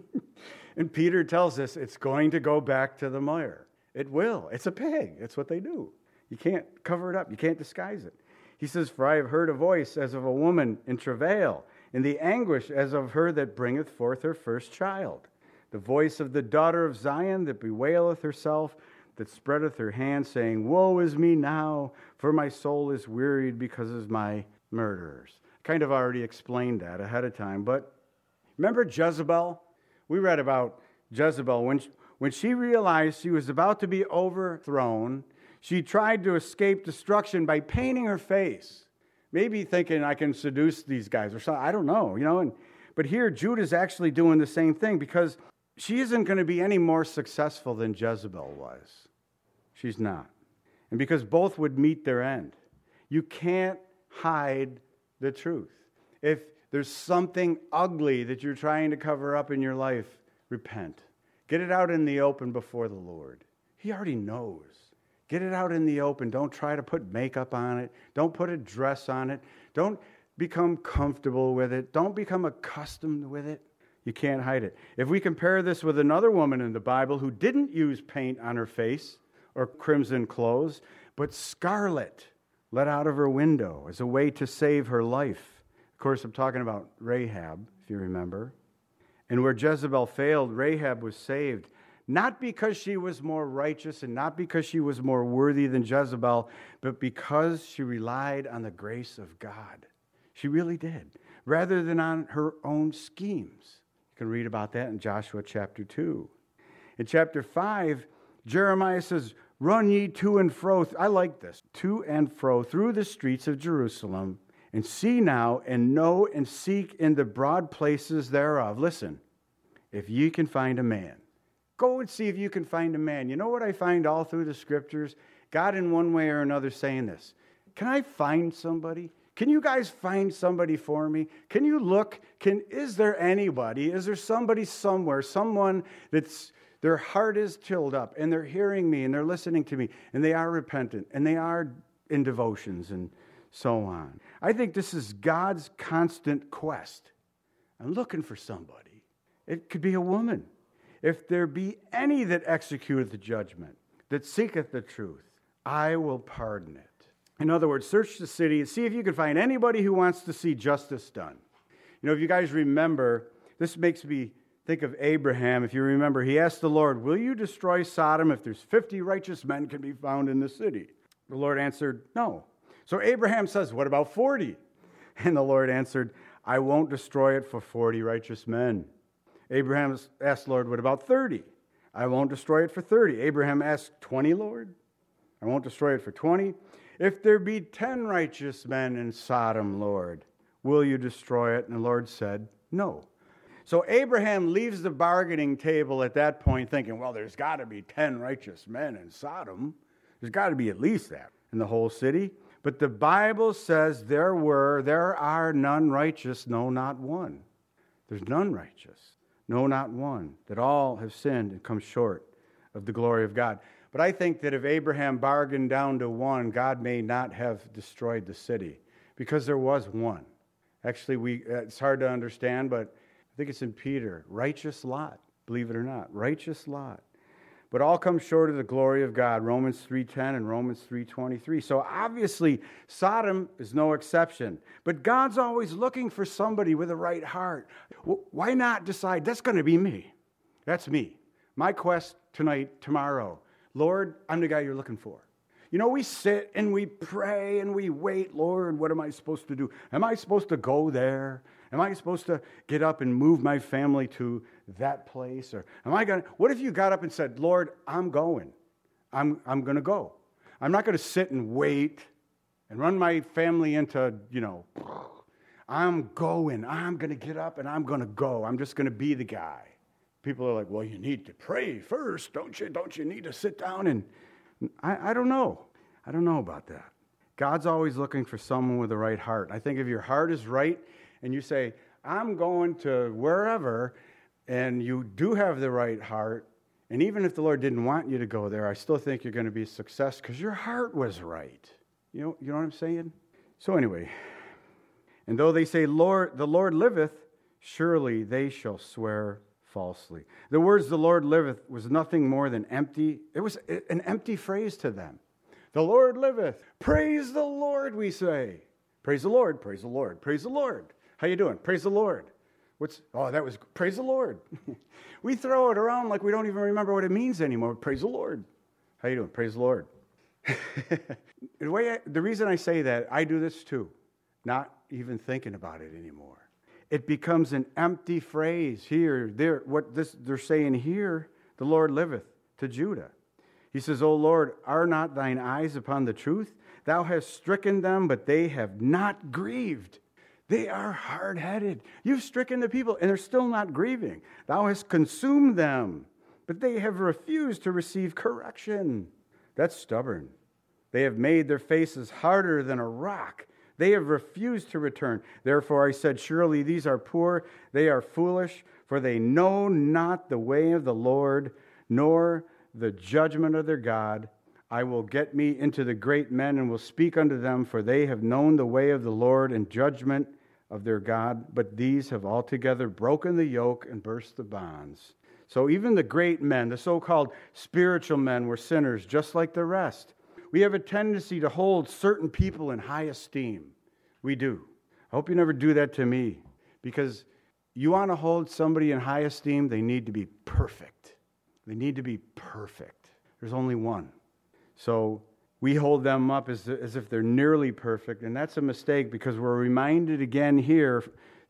And Peter tells us it's going to go back to the mire. It will. It's a pig. It's what they do. You can't cover it up. You can't disguise it. He says, for I have heard a voice as of a woman in travail, in the anguish as of her that bringeth forth her first child. The voice of the daughter of Zion that bewaileth herself, that spreadeth her hand, saying, woe is me now, for my soul is wearied because of my murderers. Kind of already explained that ahead of time, but remember Jezebel? We read about Jezebel. When she, when she realized she was about to be overthrown, she tried to escape destruction by painting her face. Maybe thinking I can seduce these guys or something. I don't know, you know. And, but here Judah's actually doing the same thing because she isn't going to be any more successful than Jezebel was. She's not. And because both would meet their end. You can't hide the truth. If there's something ugly that you're trying to cover up in your life, repent. Get it out in the open before the Lord. He already knows. Get it out in the open. Don't try to put makeup on it. Don't put a dress on it. Don't become comfortable with it. Don't become accustomed with it. You can't hide it. If we compare this with another woman in the Bible who didn't use paint on her face or crimson clothes, but scarlet let out of her window as a way to save her life. Of course, I'm talking about Rahab, if you remember. And where Jezebel failed, Rahab was saved. Not because she was more righteous and not because she was more worthy than Jezebel, but because she relied on the grace of God. She really did. rather than on her own schemes. You can read about that in Joshua chapter two. In chapter five, Jeremiah says, run ye to and fro. I like this. To and fro through the streets of Jerusalem, and see now and know and seek in the broad places thereof. Listen, if ye can find a man. Go and see if you can find a man. You know what I find all through the scriptures? God in one way or another saying this. Can I find somebody? Can you guys find somebody for me? Can you look? Can is there anybody? Is there somebody somewhere? Someone that's their heart is chilled up and they're hearing me and they're listening to me and they are repentant and they are in devotions and so on. I think this is God's constant quest. I'm looking for somebody. It could be a woman. If there be any that executeth the judgment, that seeketh the truth, I will pardon it. In other words, search the city and see if you can find anybody who wants to see justice done. You know, if you guys remember, this makes me think of Abraham. If you remember, he asked the Lord, will you destroy Sodom if there's fifty righteous men can be found in the city? The Lord answered, no. So Abraham says, what about forty? And the Lord answered, I won't destroy it for forty righteous men. Abraham asked, Lord, what about thirty? I won't destroy it for thirty. Abraham asked, twenty, Lord? I won't destroy it for twenty. If there be ten righteous men in Sodom, Lord, will you destroy it? And the Lord said, no. So Abraham leaves the bargaining table at that point thinking, well, there's got to be ten righteous men in Sodom. There's got to be at least that in the whole city. But the Bible says there were, there are none righteous, no, not one. There's none righteous. No, not one, that all have sinned and come short of the glory of God. But I think that if Abraham bargained down to one, God may not have destroyed the city because there was one. Actually, we it's hard to understand, but I think it's in Peter. Righteous Lot, believe it or not, righteous Lot. But all come short of the glory of God, Romans three ten and Romans three twenty-three. So obviously, Sodom is no exception. But God's always looking for somebody with a right heart. Why not decide, that's going to be me? That's me. My quest tonight, tomorrow. Lord, I'm the guy you're looking for. You know, we sit and we pray and we wait. Lord, what am I supposed to do? Am I supposed to go there? Am I supposed to get up and move my family to that place? Or am I going to, what if you got up and said, Lord, I'm going. I'm, I'm going to go. I'm not going to sit and wait and run my family into, you know, I'm going. I'm going to get up and I'm going to go. I'm just going to be the guy. People are like, well, you need to pray first, don't you? Don't you need to sit down and, I, I don't know. I don't know about that. God's always looking for someone with the right heart. I think if your heart is right and you say, I'm going to wherever, and you do have the right heart, and even if the Lord didn't want you to go there, I still think you're going to be a success because your heart was right. You know, you know what I'm saying? So anyway, and though they say, Lord, the Lord liveth, surely they shall swear falsely. The words the Lord liveth was nothing more than empty. It was an empty phrase to them. The Lord liveth. Praise the Lord, we say. Praise the Lord, praise the Lord, praise the Lord. How you doing? Praise the Lord. What's, oh, that was, praise the Lord. We throw it around like we don't even remember what it means anymore. Praise the Lord. How you doing? Praise the Lord. the, way I, the reason I say that, I do this too. Not even thinking about it anymore. It becomes an empty phrase here, there. What this they're saying here, the Lord liveth to Judah. He says, O Lord, are not thine eyes upon the truth? Thou hast stricken them, but they have not grieved. They are hard-headed. You've stricken the people, and they're still not grieving. Thou hast consumed them, but they have refused to receive correction. That's stubborn. They have made their faces harder than a rock. They have refused to return. Therefore I said, surely these are poor, they are foolish, for they know not the way of the Lord, nor the judgment of their God. I will get me into the great men and will speak unto them, for they have known the way of the Lord and judgment of their God. But these have altogether broken the yoke and burst the bonds. So even the great men, the so-called spiritual men, were sinners just like the rest. We have a tendency to hold certain people in high esteem. We do. I hope you never do that to me, because you want to hold somebody in high esteem, they need to be perfect. They need to be perfect. There's only one. So we hold them up as, as if they're nearly perfect, and that's a mistake, because we're reminded again here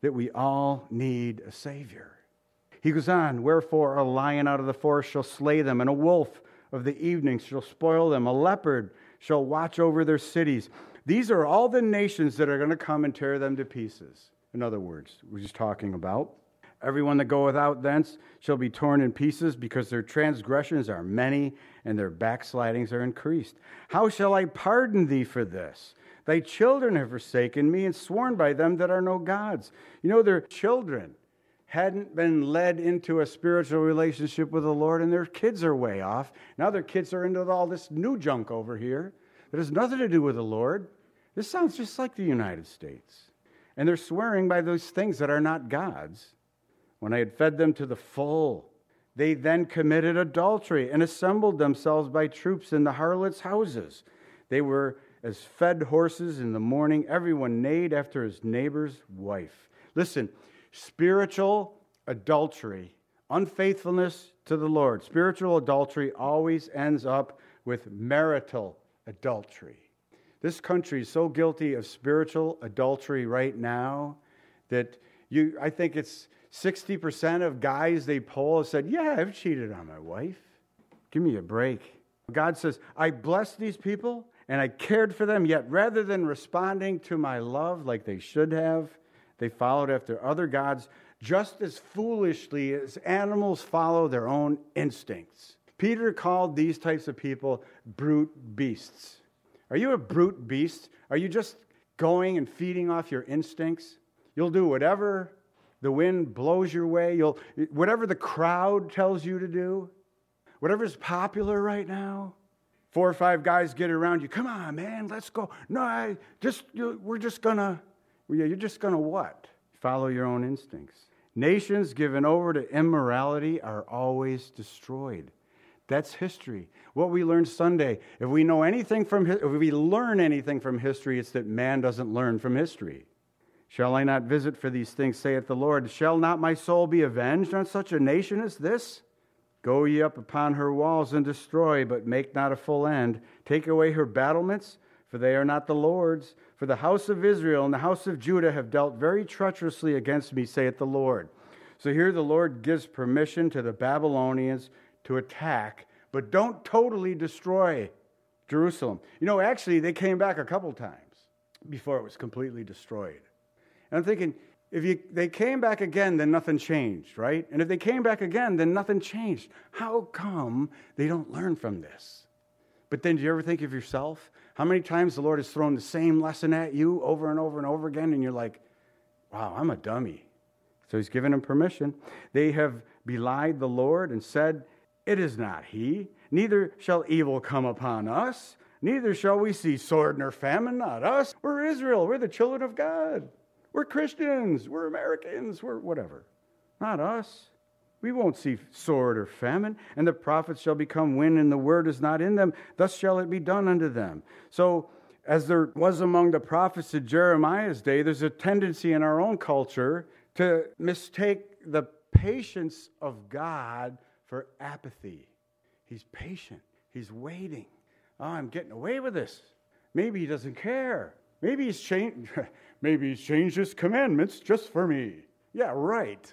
that we all need a Savior. He goes on, wherefore a lion out of the forest shall slay them, and a wolf of the evening shall spoil them. A leopard shall watch over their cities. These are all the nations that are going to come and tear them to pieces. In other words, we're just talking about everyone that goeth out thence shall be torn in pieces, because their transgressions are many, and their backslidings are increased. How shall I pardon thee for this? Thy children have forsaken me, and sworn by them that are no gods. You know, their children hadn't been led into a spiritual relationship with the Lord, and their kids are way off. Now their kids are into all this new junk over here that has nothing to do with the Lord. This sounds just like the United States. And they're swearing by those things that are not gods. When I had fed them to the full, they then committed adultery and assembled themselves by troops in the harlots' houses. They were as fed horses in the morning. Everyone neighed after his neighbor's wife. Listen, spiritual adultery, unfaithfulness to the Lord, spiritual adultery always ends up with marital adultery. This country is so guilty of spiritual adultery right now that you, I think it's sixty percent of guys they poll have said, yeah, I've cheated on my wife. Give me a break. God says, I blessed these people and I cared for them, yet rather than responding to my love like they should have, they followed after other gods just as foolishly as animals follow their own instincts. Peter called these types of people brute beasts. Are you a brute beast? Are you just going and feeding off your instincts? You'll do whatever the wind blows your way. You'll whatever the crowd tells you to do. Whatever's popular right now. Four or five guys get around you. Come on, man, let's go. No, I just you, we're just gonna. You're just gonna what? Follow your own instincts. Nations given over to immorality are always destroyed. That's history. What we learned Sunday, if we know anything from, if we learn anything from history, it's that man doesn't learn from history. Shall I not visit for these things, saith the Lord? Shall not my soul be avenged on such a nation as this? Go ye up upon her walls and destroy, but make not a full end. Take away her battlements, for they are not the Lord's. For the house of Israel and the house of Judah have dealt very treacherously against me, saith the Lord. So here the Lord gives permission to the Babylonians to attack, but don't totally destroy Jerusalem. You know, actually, they came back a couple times before it was completely destroyed. And I'm thinking, if you, they came back again, then nothing changed, right? And if they came back again, then nothing changed. How come they don't learn from this? But then do you ever think of yourself? How many times the Lord has thrown the same lesson at you over and over and over again, and you're like, wow, I'm a dummy. So he's given them permission. They have belied the Lord and said, it is not he, neither shall evil come upon us, neither shall we see sword nor famine, not us. We're Israel, we're the children of God. We're Christians, we're Americans, we're whatever. Not us. We won't see sword or famine, and the prophets shall become wind, and the word is not in them. Thus shall it be done unto them. So, as there was among the prophets of Jeremiah's day, there's a tendency in our own culture to mistake the patience of God for apathy. He's patient. He's waiting. Oh, I'm getting away with this. Maybe he doesn't care. Maybe he's changed. Maybe he's changed his commandments just for me. Yeah, right.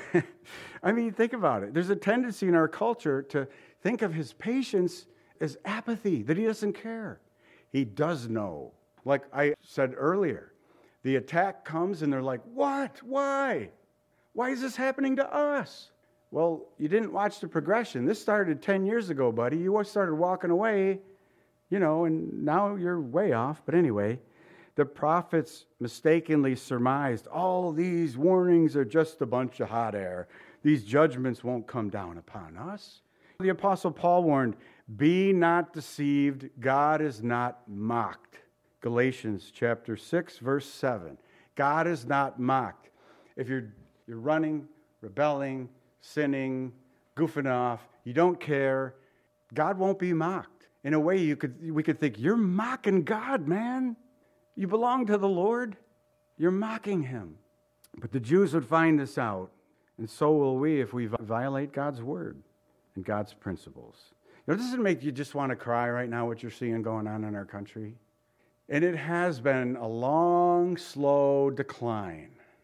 I mean, think about it. There's a tendency in our culture to think of his patience as apathy, that he doesn't care. He does know. Like I said earlier, the attack comes and they're like, what? Why? Why is this happening to us? Well, you didn't watch the progression. This started ten years ago, buddy. You started walking away, you know, and now you're way off. But anyway, the prophets mistakenly surmised all these warnings are just a bunch of hot air. These judgments won't come down upon us. The Apostle Paul warned, be not deceived, God is not mocked. Galatians chapter six, verse seven. God is not mocked. If you're you're running, rebelling, sinning, goofing off, you don't care, God won't be mocked. In a way, you could we could think, you're mocking God, man. You belong to the Lord. You're mocking him. But the Jews would find this out, and so will we if we violate God's word and God's principles. You know, doesn't it make you just want to cry right now what you're seeing going on in our country? And it has been a long, slow decline.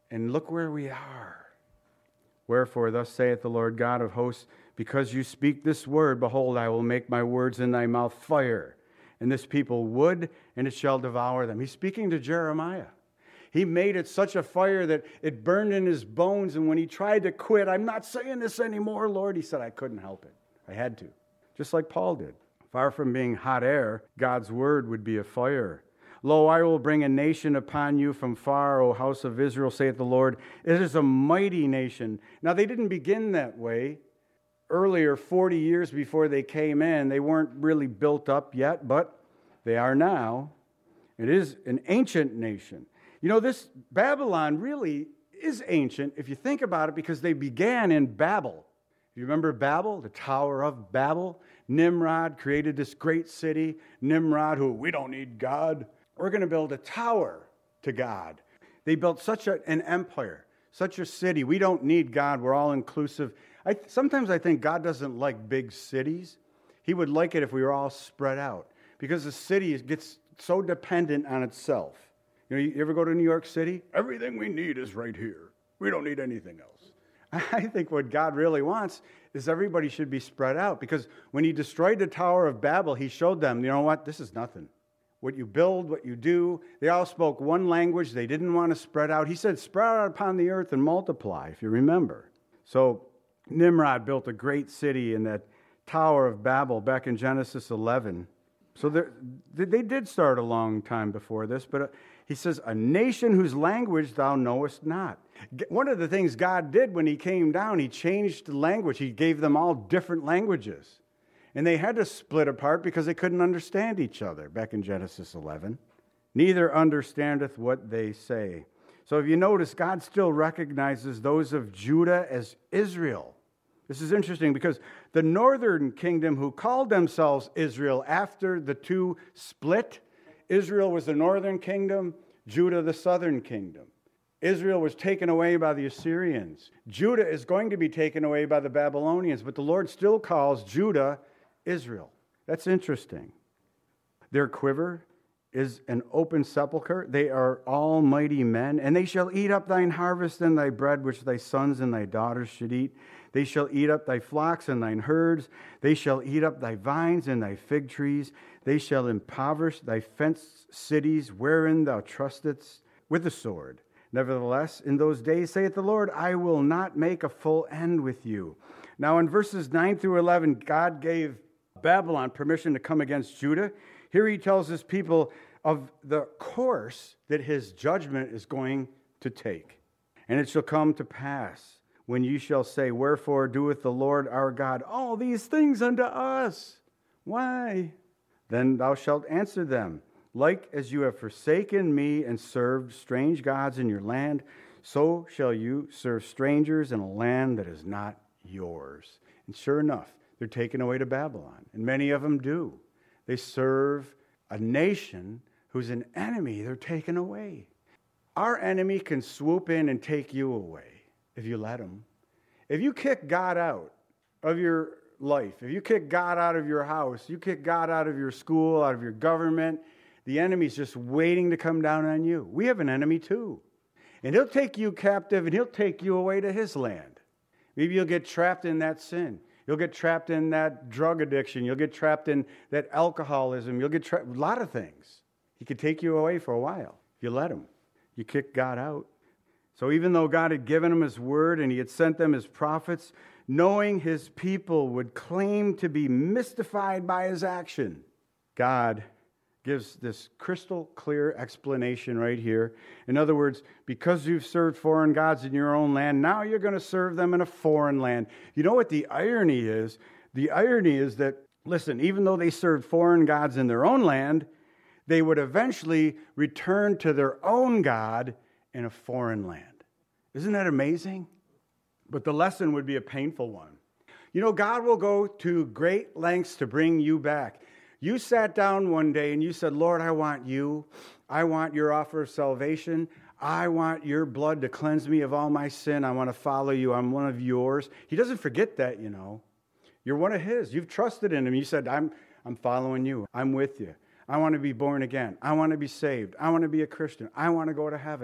And look where we are. Wherefore, thus saith the Lord God of hosts, because you speak this word, behold, I will make my words in thy mouth fire, and this people wood, and it shall devour them. He's speaking to Jeremiah. He made it such a fire that it burned in his bones, and when he tried to quit, I'm not saying this anymore, Lord, he said, I couldn't help it. I had to, just like Paul did. Far from being hot air, God's word would be a fire. Lo, I will bring a nation upon you from far, O house of Israel, saith the Lord. It is a mighty nation. Now, they didn't begin that way. Earlier, forty years before they came in, they weren't really built up yet, but they are now. It is an ancient nation. You know, this Babylon really is ancient if you think about it, because they began in Babel. You remember Babel, the Tower of Babel? Nimrod created this great city. Nimrod, who, we don't need God. We're going to build a tower to God. They built such a, an empire, such a city. We don't need God. We're all inclusive. I, sometimes I think God doesn't like big cities. He would like it if we were all spread out, because the city gets so dependent on itself. You know, you ever go to New York City? Everything we need is right here. We don't need anything else. I think what God really wants is everybody should be spread out, because when he destroyed the Tower of Babel, he showed them, you know what, this is nothing. What you build, what you do, they all spoke one language. They didn't want to spread out. He said, spread out upon the earth and multiply, if you remember. So Nimrod built a great city in that Tower of Babel back in Genesis eleven. So they did start a long time before this, but he says, a nation whose language thou knowest not. One of the things God did when he came down, he changed the language. He gave them all different languages. And they had to split apart because they couldn't understand each other, back in Genesis eleven. Neither understandeth what they say. So if you notice, God still recognizes those of Judah as Israel. This is interesting because the northern kingdom, who called themselves Israel after the two split, Israel was the northern kingdom, Judah the southern kingdom. Israel was taken away by the Assyrians. Judah is going to be taken away by the Babylonians, but the Lord still calls Judah Israel. That's interesting. Their quiver is an open sepulchre. They are almighty men, and they shall eat up thine harvest and thy bread, which thy sons and thy daughters should eat. They shall eat up thy flocks and thine herds. They shall eat up thy vines and thy fig trees. They shall impoverish thy fenced cities, wherein thou trustedst, with the sword. Nevertheless, in those days, saith the Lord, I will not make a full end with you. Now, in verses nine through eleven, God gave Babylon permission to come against Judah. Here he tells his people of the course that his judgment is going to take. And it shall come to pass, when you shall say, wherefore doeth the Lord our God all these things unto us? Why? Then thou shalt answer them, like as you have forsaken me and served strange gods in your land, so shall you serve strangers in a land that is not yours. And sure enough, they're taken away to Babylon, and many of them do. They serve a nation who's an enemy. They're taken away. Our enemy can swoop in and take you away if you let him. If you kick God out of your life, if you kick God out of your house, you kick God out of your school, out of your government, the enemy's just waiting to come down on you. We have an enemy too. And he'll take you captive, and he'll take you away to his land. Maybe you'll get trapped in that sin. You'll get trapped in that drug addiction. You'll get trapped in that alcoholism. You'll get trapped, a lot of things. He could take you away for a while if you let him. You kick God out. So even though God had given him his word and he had sent them his prophets, knowing his people would claim to be mystified by his action, God gives this crystal clear explanation right here. In other words, because you've served foreign gods in your own land, now you're going to serve them in a foreign land. You know what the irony is? The irony is that, listen, even though they served foreign gods in their own land, they would eventually return to their own God in a foreign land. Isn't that amazing? But the lesson would be a painful one. You know, God will go to great lengths to bring you back. You sat down one day and you said, Lord, I want you. I want your offer of salvation. I want your blood to cleanse me of all my sin. I want to follow you. I'm one of yours. He doesn't forget that, you know. You're one of his. You've trusted in him. You said, I'm, I'm following you. I'm with you. I want to be born again. I want to be saved. I want to be a Christian. I want to go to heaven.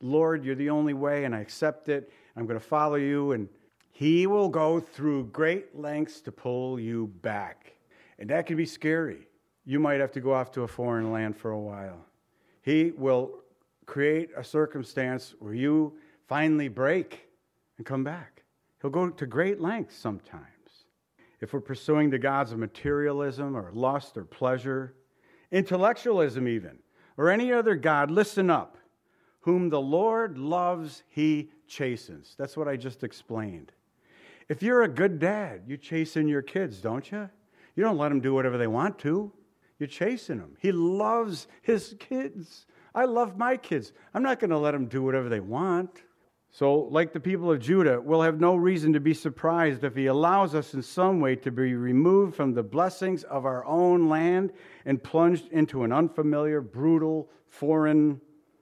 Lord, you're the only way, and I accept it. I'm going to follow you. And he will go through great lengths to pull you back. And that can be scary. You might have to go off to a foreign land for a while. He will create a circumstance where you finally break and come back. He'll go to great lengths sometimes. If we're pursuing the gods of materialism or lust or pleasure, intellectualism even, or any other god, listen up. Whom the Lord loves, he chastens. That's what I just explained. If you're a good dad, you chasten your kids, don't you? You don't let them do whatever they want to. You chasten them. He loves his kids. I love my kids. I'm not going to let them do whatever they want. So, like the people of Judah, we'll have no reason to be surprised if he allows us in some way to be removed from the blessings of our own land and plunged into an unfamiliar, brutal, foreign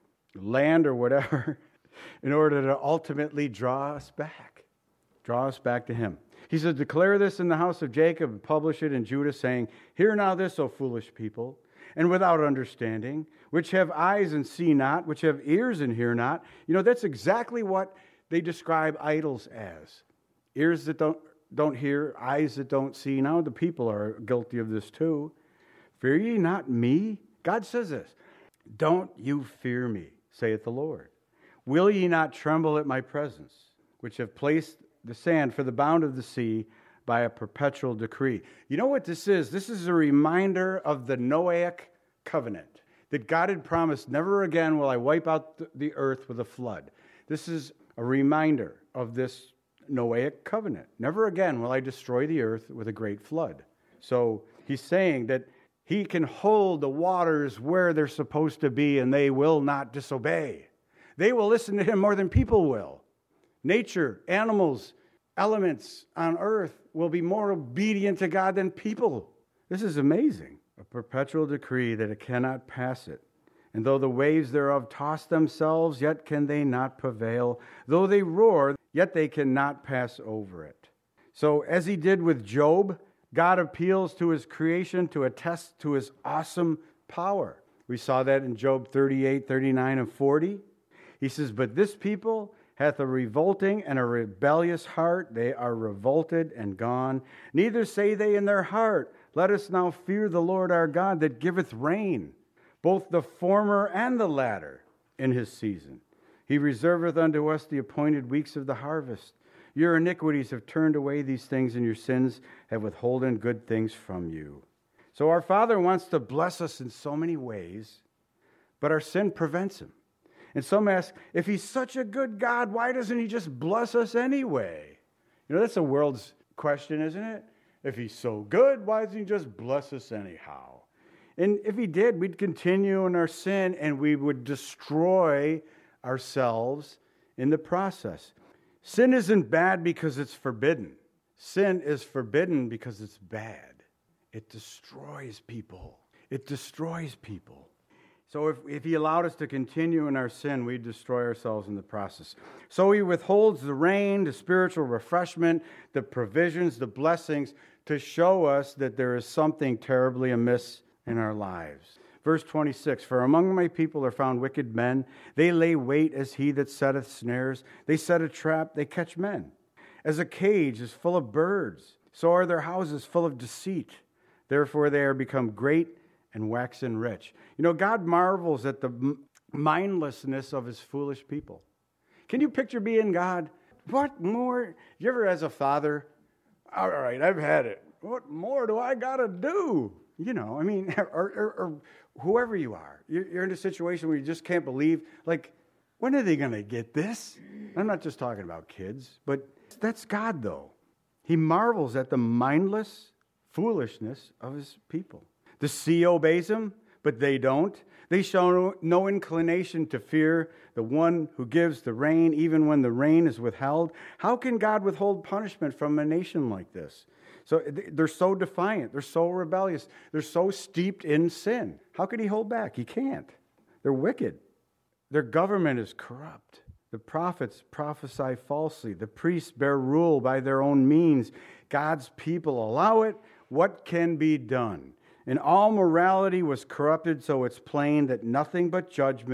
land or whatever in order to ultimately draw us back. Draw us back to him. He says, declare this in the house of Jacob and publish it in Judah, saying, hear now this, O foolish people, and without understanding, which have eyes and see not, which have ears and hear not. You know, that's exactly what they describe idols as. Ears that don't, don't hear, eyes that don't see. Now the people are guilty of this too. Fear ye not me? God says this. Don't you fear me, saith the Lord. Will ye not tremble at my presence, which have placed the sand for the bound of the sea by a perpetual decree? You know what this is? This is a reminder of the Noahic covenant that God had promised, never again will I wipe out the earth with a flood. This is a reminder of this Noahic covenant. Never again will I destroy the earth with a great flood. So he's saying that he can hold the waters where they're supposed to be and they will not disobey. They will listen to him more than people will. Nature, animals, elements on earth will be more obedient to God than people. This is amazing. A perpetual decree that it cannot pass it. And though the waves thereof toss themselves, yet can they not prevail. Though they roar, yet they cannot pass over it. So as he did with Job, God appeals to his creation to attest to his awesome power. We saw that in Job thirty-eight, thirty-nine, and forty. He says, but this people hath a revolting and a rebellious heart. They are revolted and gone. Neither say they in their heart, let us now fear the Lord our God that giveth rain, both the former and the latter in his season. He reserveth unto us the appointed weeks of the harvest. Your iniquities have turned away these things, and your sins have withholden good things from you. So our Father wants to bless us in so many ways, but our sin prevents him. And some ask, if he's such a good God, why doesn't he just bless us anyway? You know, that's the world's question, isn't it? If he's so good, why doesn't he just bless us anyhow? And if he did, we'd continue in our sin and we would destroy ourselves in the process. Sin isn't bad because it's forbidden. Sin is forbidden because it's bad. It destroys people. It destroys people. So if, if he allowed us to continue in our sin, we'd destroy ourselves in the process. So he withholds the rain, the spiritual refreshment, the provisions, the blessings, to show us that there is something terribly amiss in our lives. Verse twenty-six, for among my people are found wicked men. They lay wait as he that setteth snares. They set a trap, they catch men. As a cage is full of birds, so are their houses full of deceit. Therefore they are become great and waxen rich. You know, God marvels at the mindlessness of his foolish people. Can you picture being God? What more? You ever, as a father, all right, I've had it. What more do I got to do? You know, I mean, or, or, or whoever you are, you're, you're in a situation where you just can't believe, like, when are they going to get this? I'm not just talking about kids, but that's God, though. He marvels at the mindless foolishness of his people. The sea obeys him, but they don't. They show no inclination to fear the one who gives the rain, even when the rain is withheld. How can God withhold punishment from a nation like this? So they're so defiant. They're so rebellious. They're so steeped in sin. How can he hold back? He can't. They're wicked. Their government is corrupt. The prophets prophesy falsely. The priests bear rule by their own means. God's people allow it. What can be done? And all morality was corrupted, so it's plain that nothing but judgment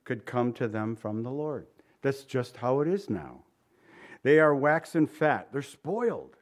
could come to them from the Lord. That's just how it is now. They are waxen fat. They're spoiled.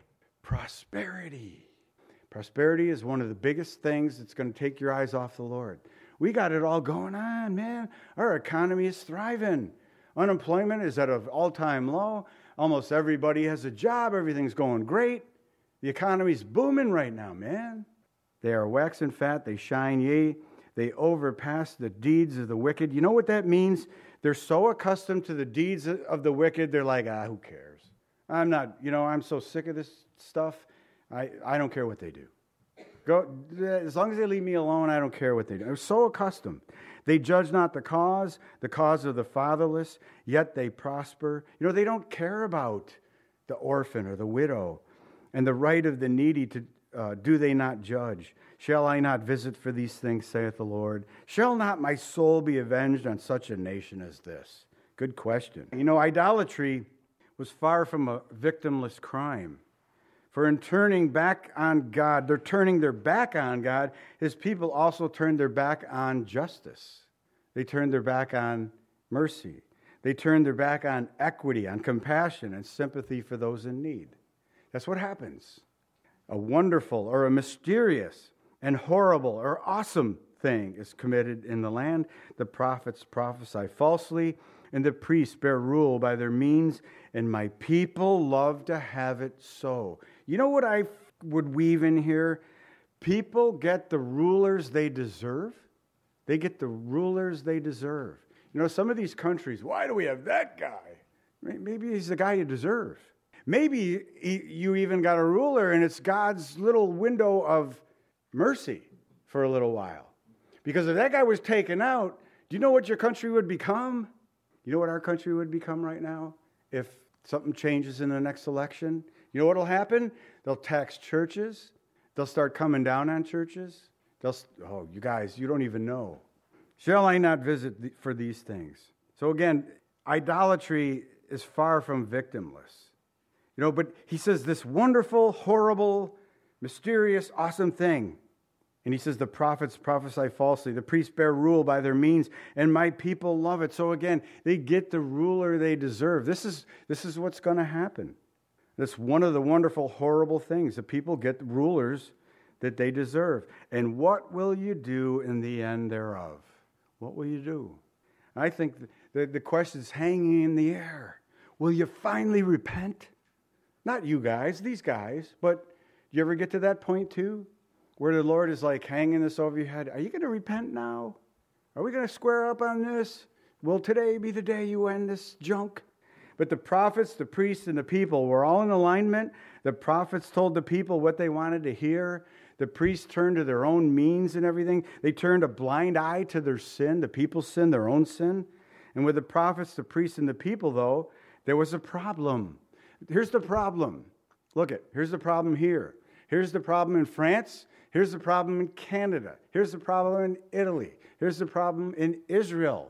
Prosperity. Prosperity is one of the biggest things that's going to take your eyes off the Lord. We got it all going on, man. Our economy is thriving. Unemployment is at an all-time low. Almost everybody has a job. Everything's going great. The economy's booming right now, man. They are waxen fat. They shine, yea, they overpass the deeds of the wicked. You know what that means? They're so accustomed to the deeds of the wicked, they're like, ah, who cares? I'm not, you know, I'm so sick of this stuff. I, I don't care what they do. Go, as long as they leave me alone, I don't care what they do. They're so accustomed. They judge not the cause, the cause of the fatherless, yet they prosper. You know, they don't care about the orphan or the widow, and the right of the needy to uh, do they not judge? Shall I not visit for these things, saith the Lord? Shall not my soul be avenged on such a nation as this? Good question. You know, idolatry was far from a victimless crime. For in turning back on God, they're turning their back on God, his people also turned their back on justice. They turned their back on mercy. They turned their back on equity, on compassion, and sympathy for those in need. That's what happens. A wonderful or a mysterious and horrible or awesome thing is committed in the land. The prophets prophesy falsely, and the priests bear rule by their means, and my people love to have it so. You know what I would weave in here? People get the rulers they deserve. They get the rulers they deserve. You know, some of these countries, why do we have that guy? Maybe he's the guy you deserve. Maybe he, you even got a ruler, and it's God's little window of mercy for a little while. Because if that guy was taken out, do you know what your country would become? You know what our country would become right now if something changes in the next election? You know what will happen? They'll tax churches. They'll start coming down on churches. They'll, oh, you guys, you don't even know. Shall I not visit the, for these things? So again, idolatry is far from victimless. You know, but he says this wonderful, horrible, mysterious, awesome thing. And he says the prophets prophesy falsely. The priests bear rule by their means, and my people love it. So again, they get the ruler they deserve. This is, this is what's going to happen. That's one of the wonderful, horrible things. The people get the rulers that they deserve. And what will you do in the end thereof? What will you do? I think the, the question is hanging in the air. Will you finally repent? Not you guys, these guys, but do you ever get to that point too? Where the Lord is like hanging this over your head. Are you going to repent now? Are we going to square up on this? Will today be the day you end this junk? But the prophets, the priests, and the people were all in alignment. The prophets told the people what they wanted to hear. The priests turned to their own means and everything. They turned a blind eye to their sin, the people's sin, their own sin. And with the prophets, the priests, and the people, though, there was a problem. Here's the problem. Look it. Here's the problem here. Here's the problem in France. Here's the problem in Canada. Here's the problem in Italy. Here's the problem in Israel.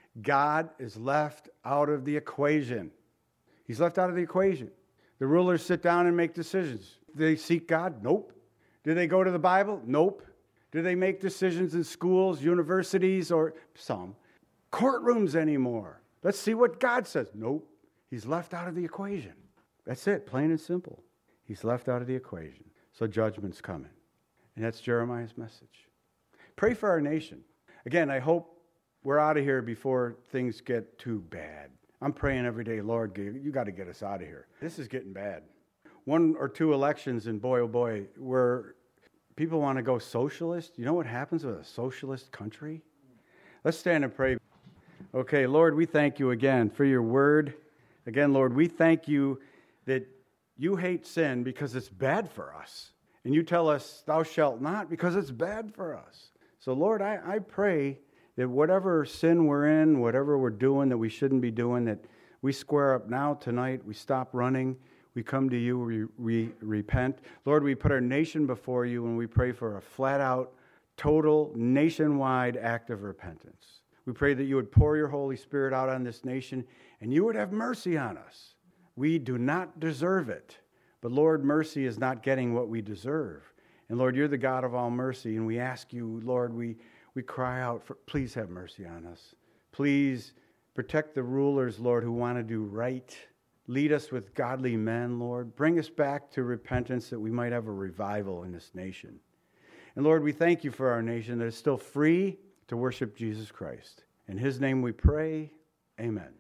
God is left out of the equation. He's left out of the equation. The rulers sit down and make decisions. Do they seek God? Nope. Do they go to the Bible? Nope. Do they make decisions in schools, universities, or some courtrooms anymore? Let's see what God says. Nope. He's left out of the equation. That's it, plain and simple. He's left out of the equation. So judgment's coming. And that's Jeremiah's message. Pray for our nation. Again, I hope we're out of here before things get too bad. I'm praying every day, Lord, you got to get us out of here. This is getting bad. One or two elections, and boy, oh boy, where people want to go socialist. You know what happens with a socialist country? Let's stand and pray. Okay, Lord, we thank you again for your word. Again, Lord, we thank you that you hate sin because it's bad for us. And you tell us, thou shalt not, because it's bad for us. So, Lord, I, I pray that whatever sin we're in, whatever we're doing that we shouldn't be doing, that we square up now, tonight, we stop running, we come to you, we, we repent. Lord, we put our nation before you and we pray for a flat-out, total, nationwide act of repentance. We pray that you would pour your Holy Spirit out on this nation and you would have mercy on us. We do not deserve it. But Lord, mercy is not getting what we deserve. And Lord, you're the God of all mercy. And we ask you, Lord, we, we cry out, for, please have mercy on us. Please protect the rulers, Lord, who want to do right. Lead us with godly men, Lord. Bring us back to repentance that we might have a revival in this nation. And Lord, we thank you for our nation that is still free to worship Jesus Christ. In his name we pray, amen.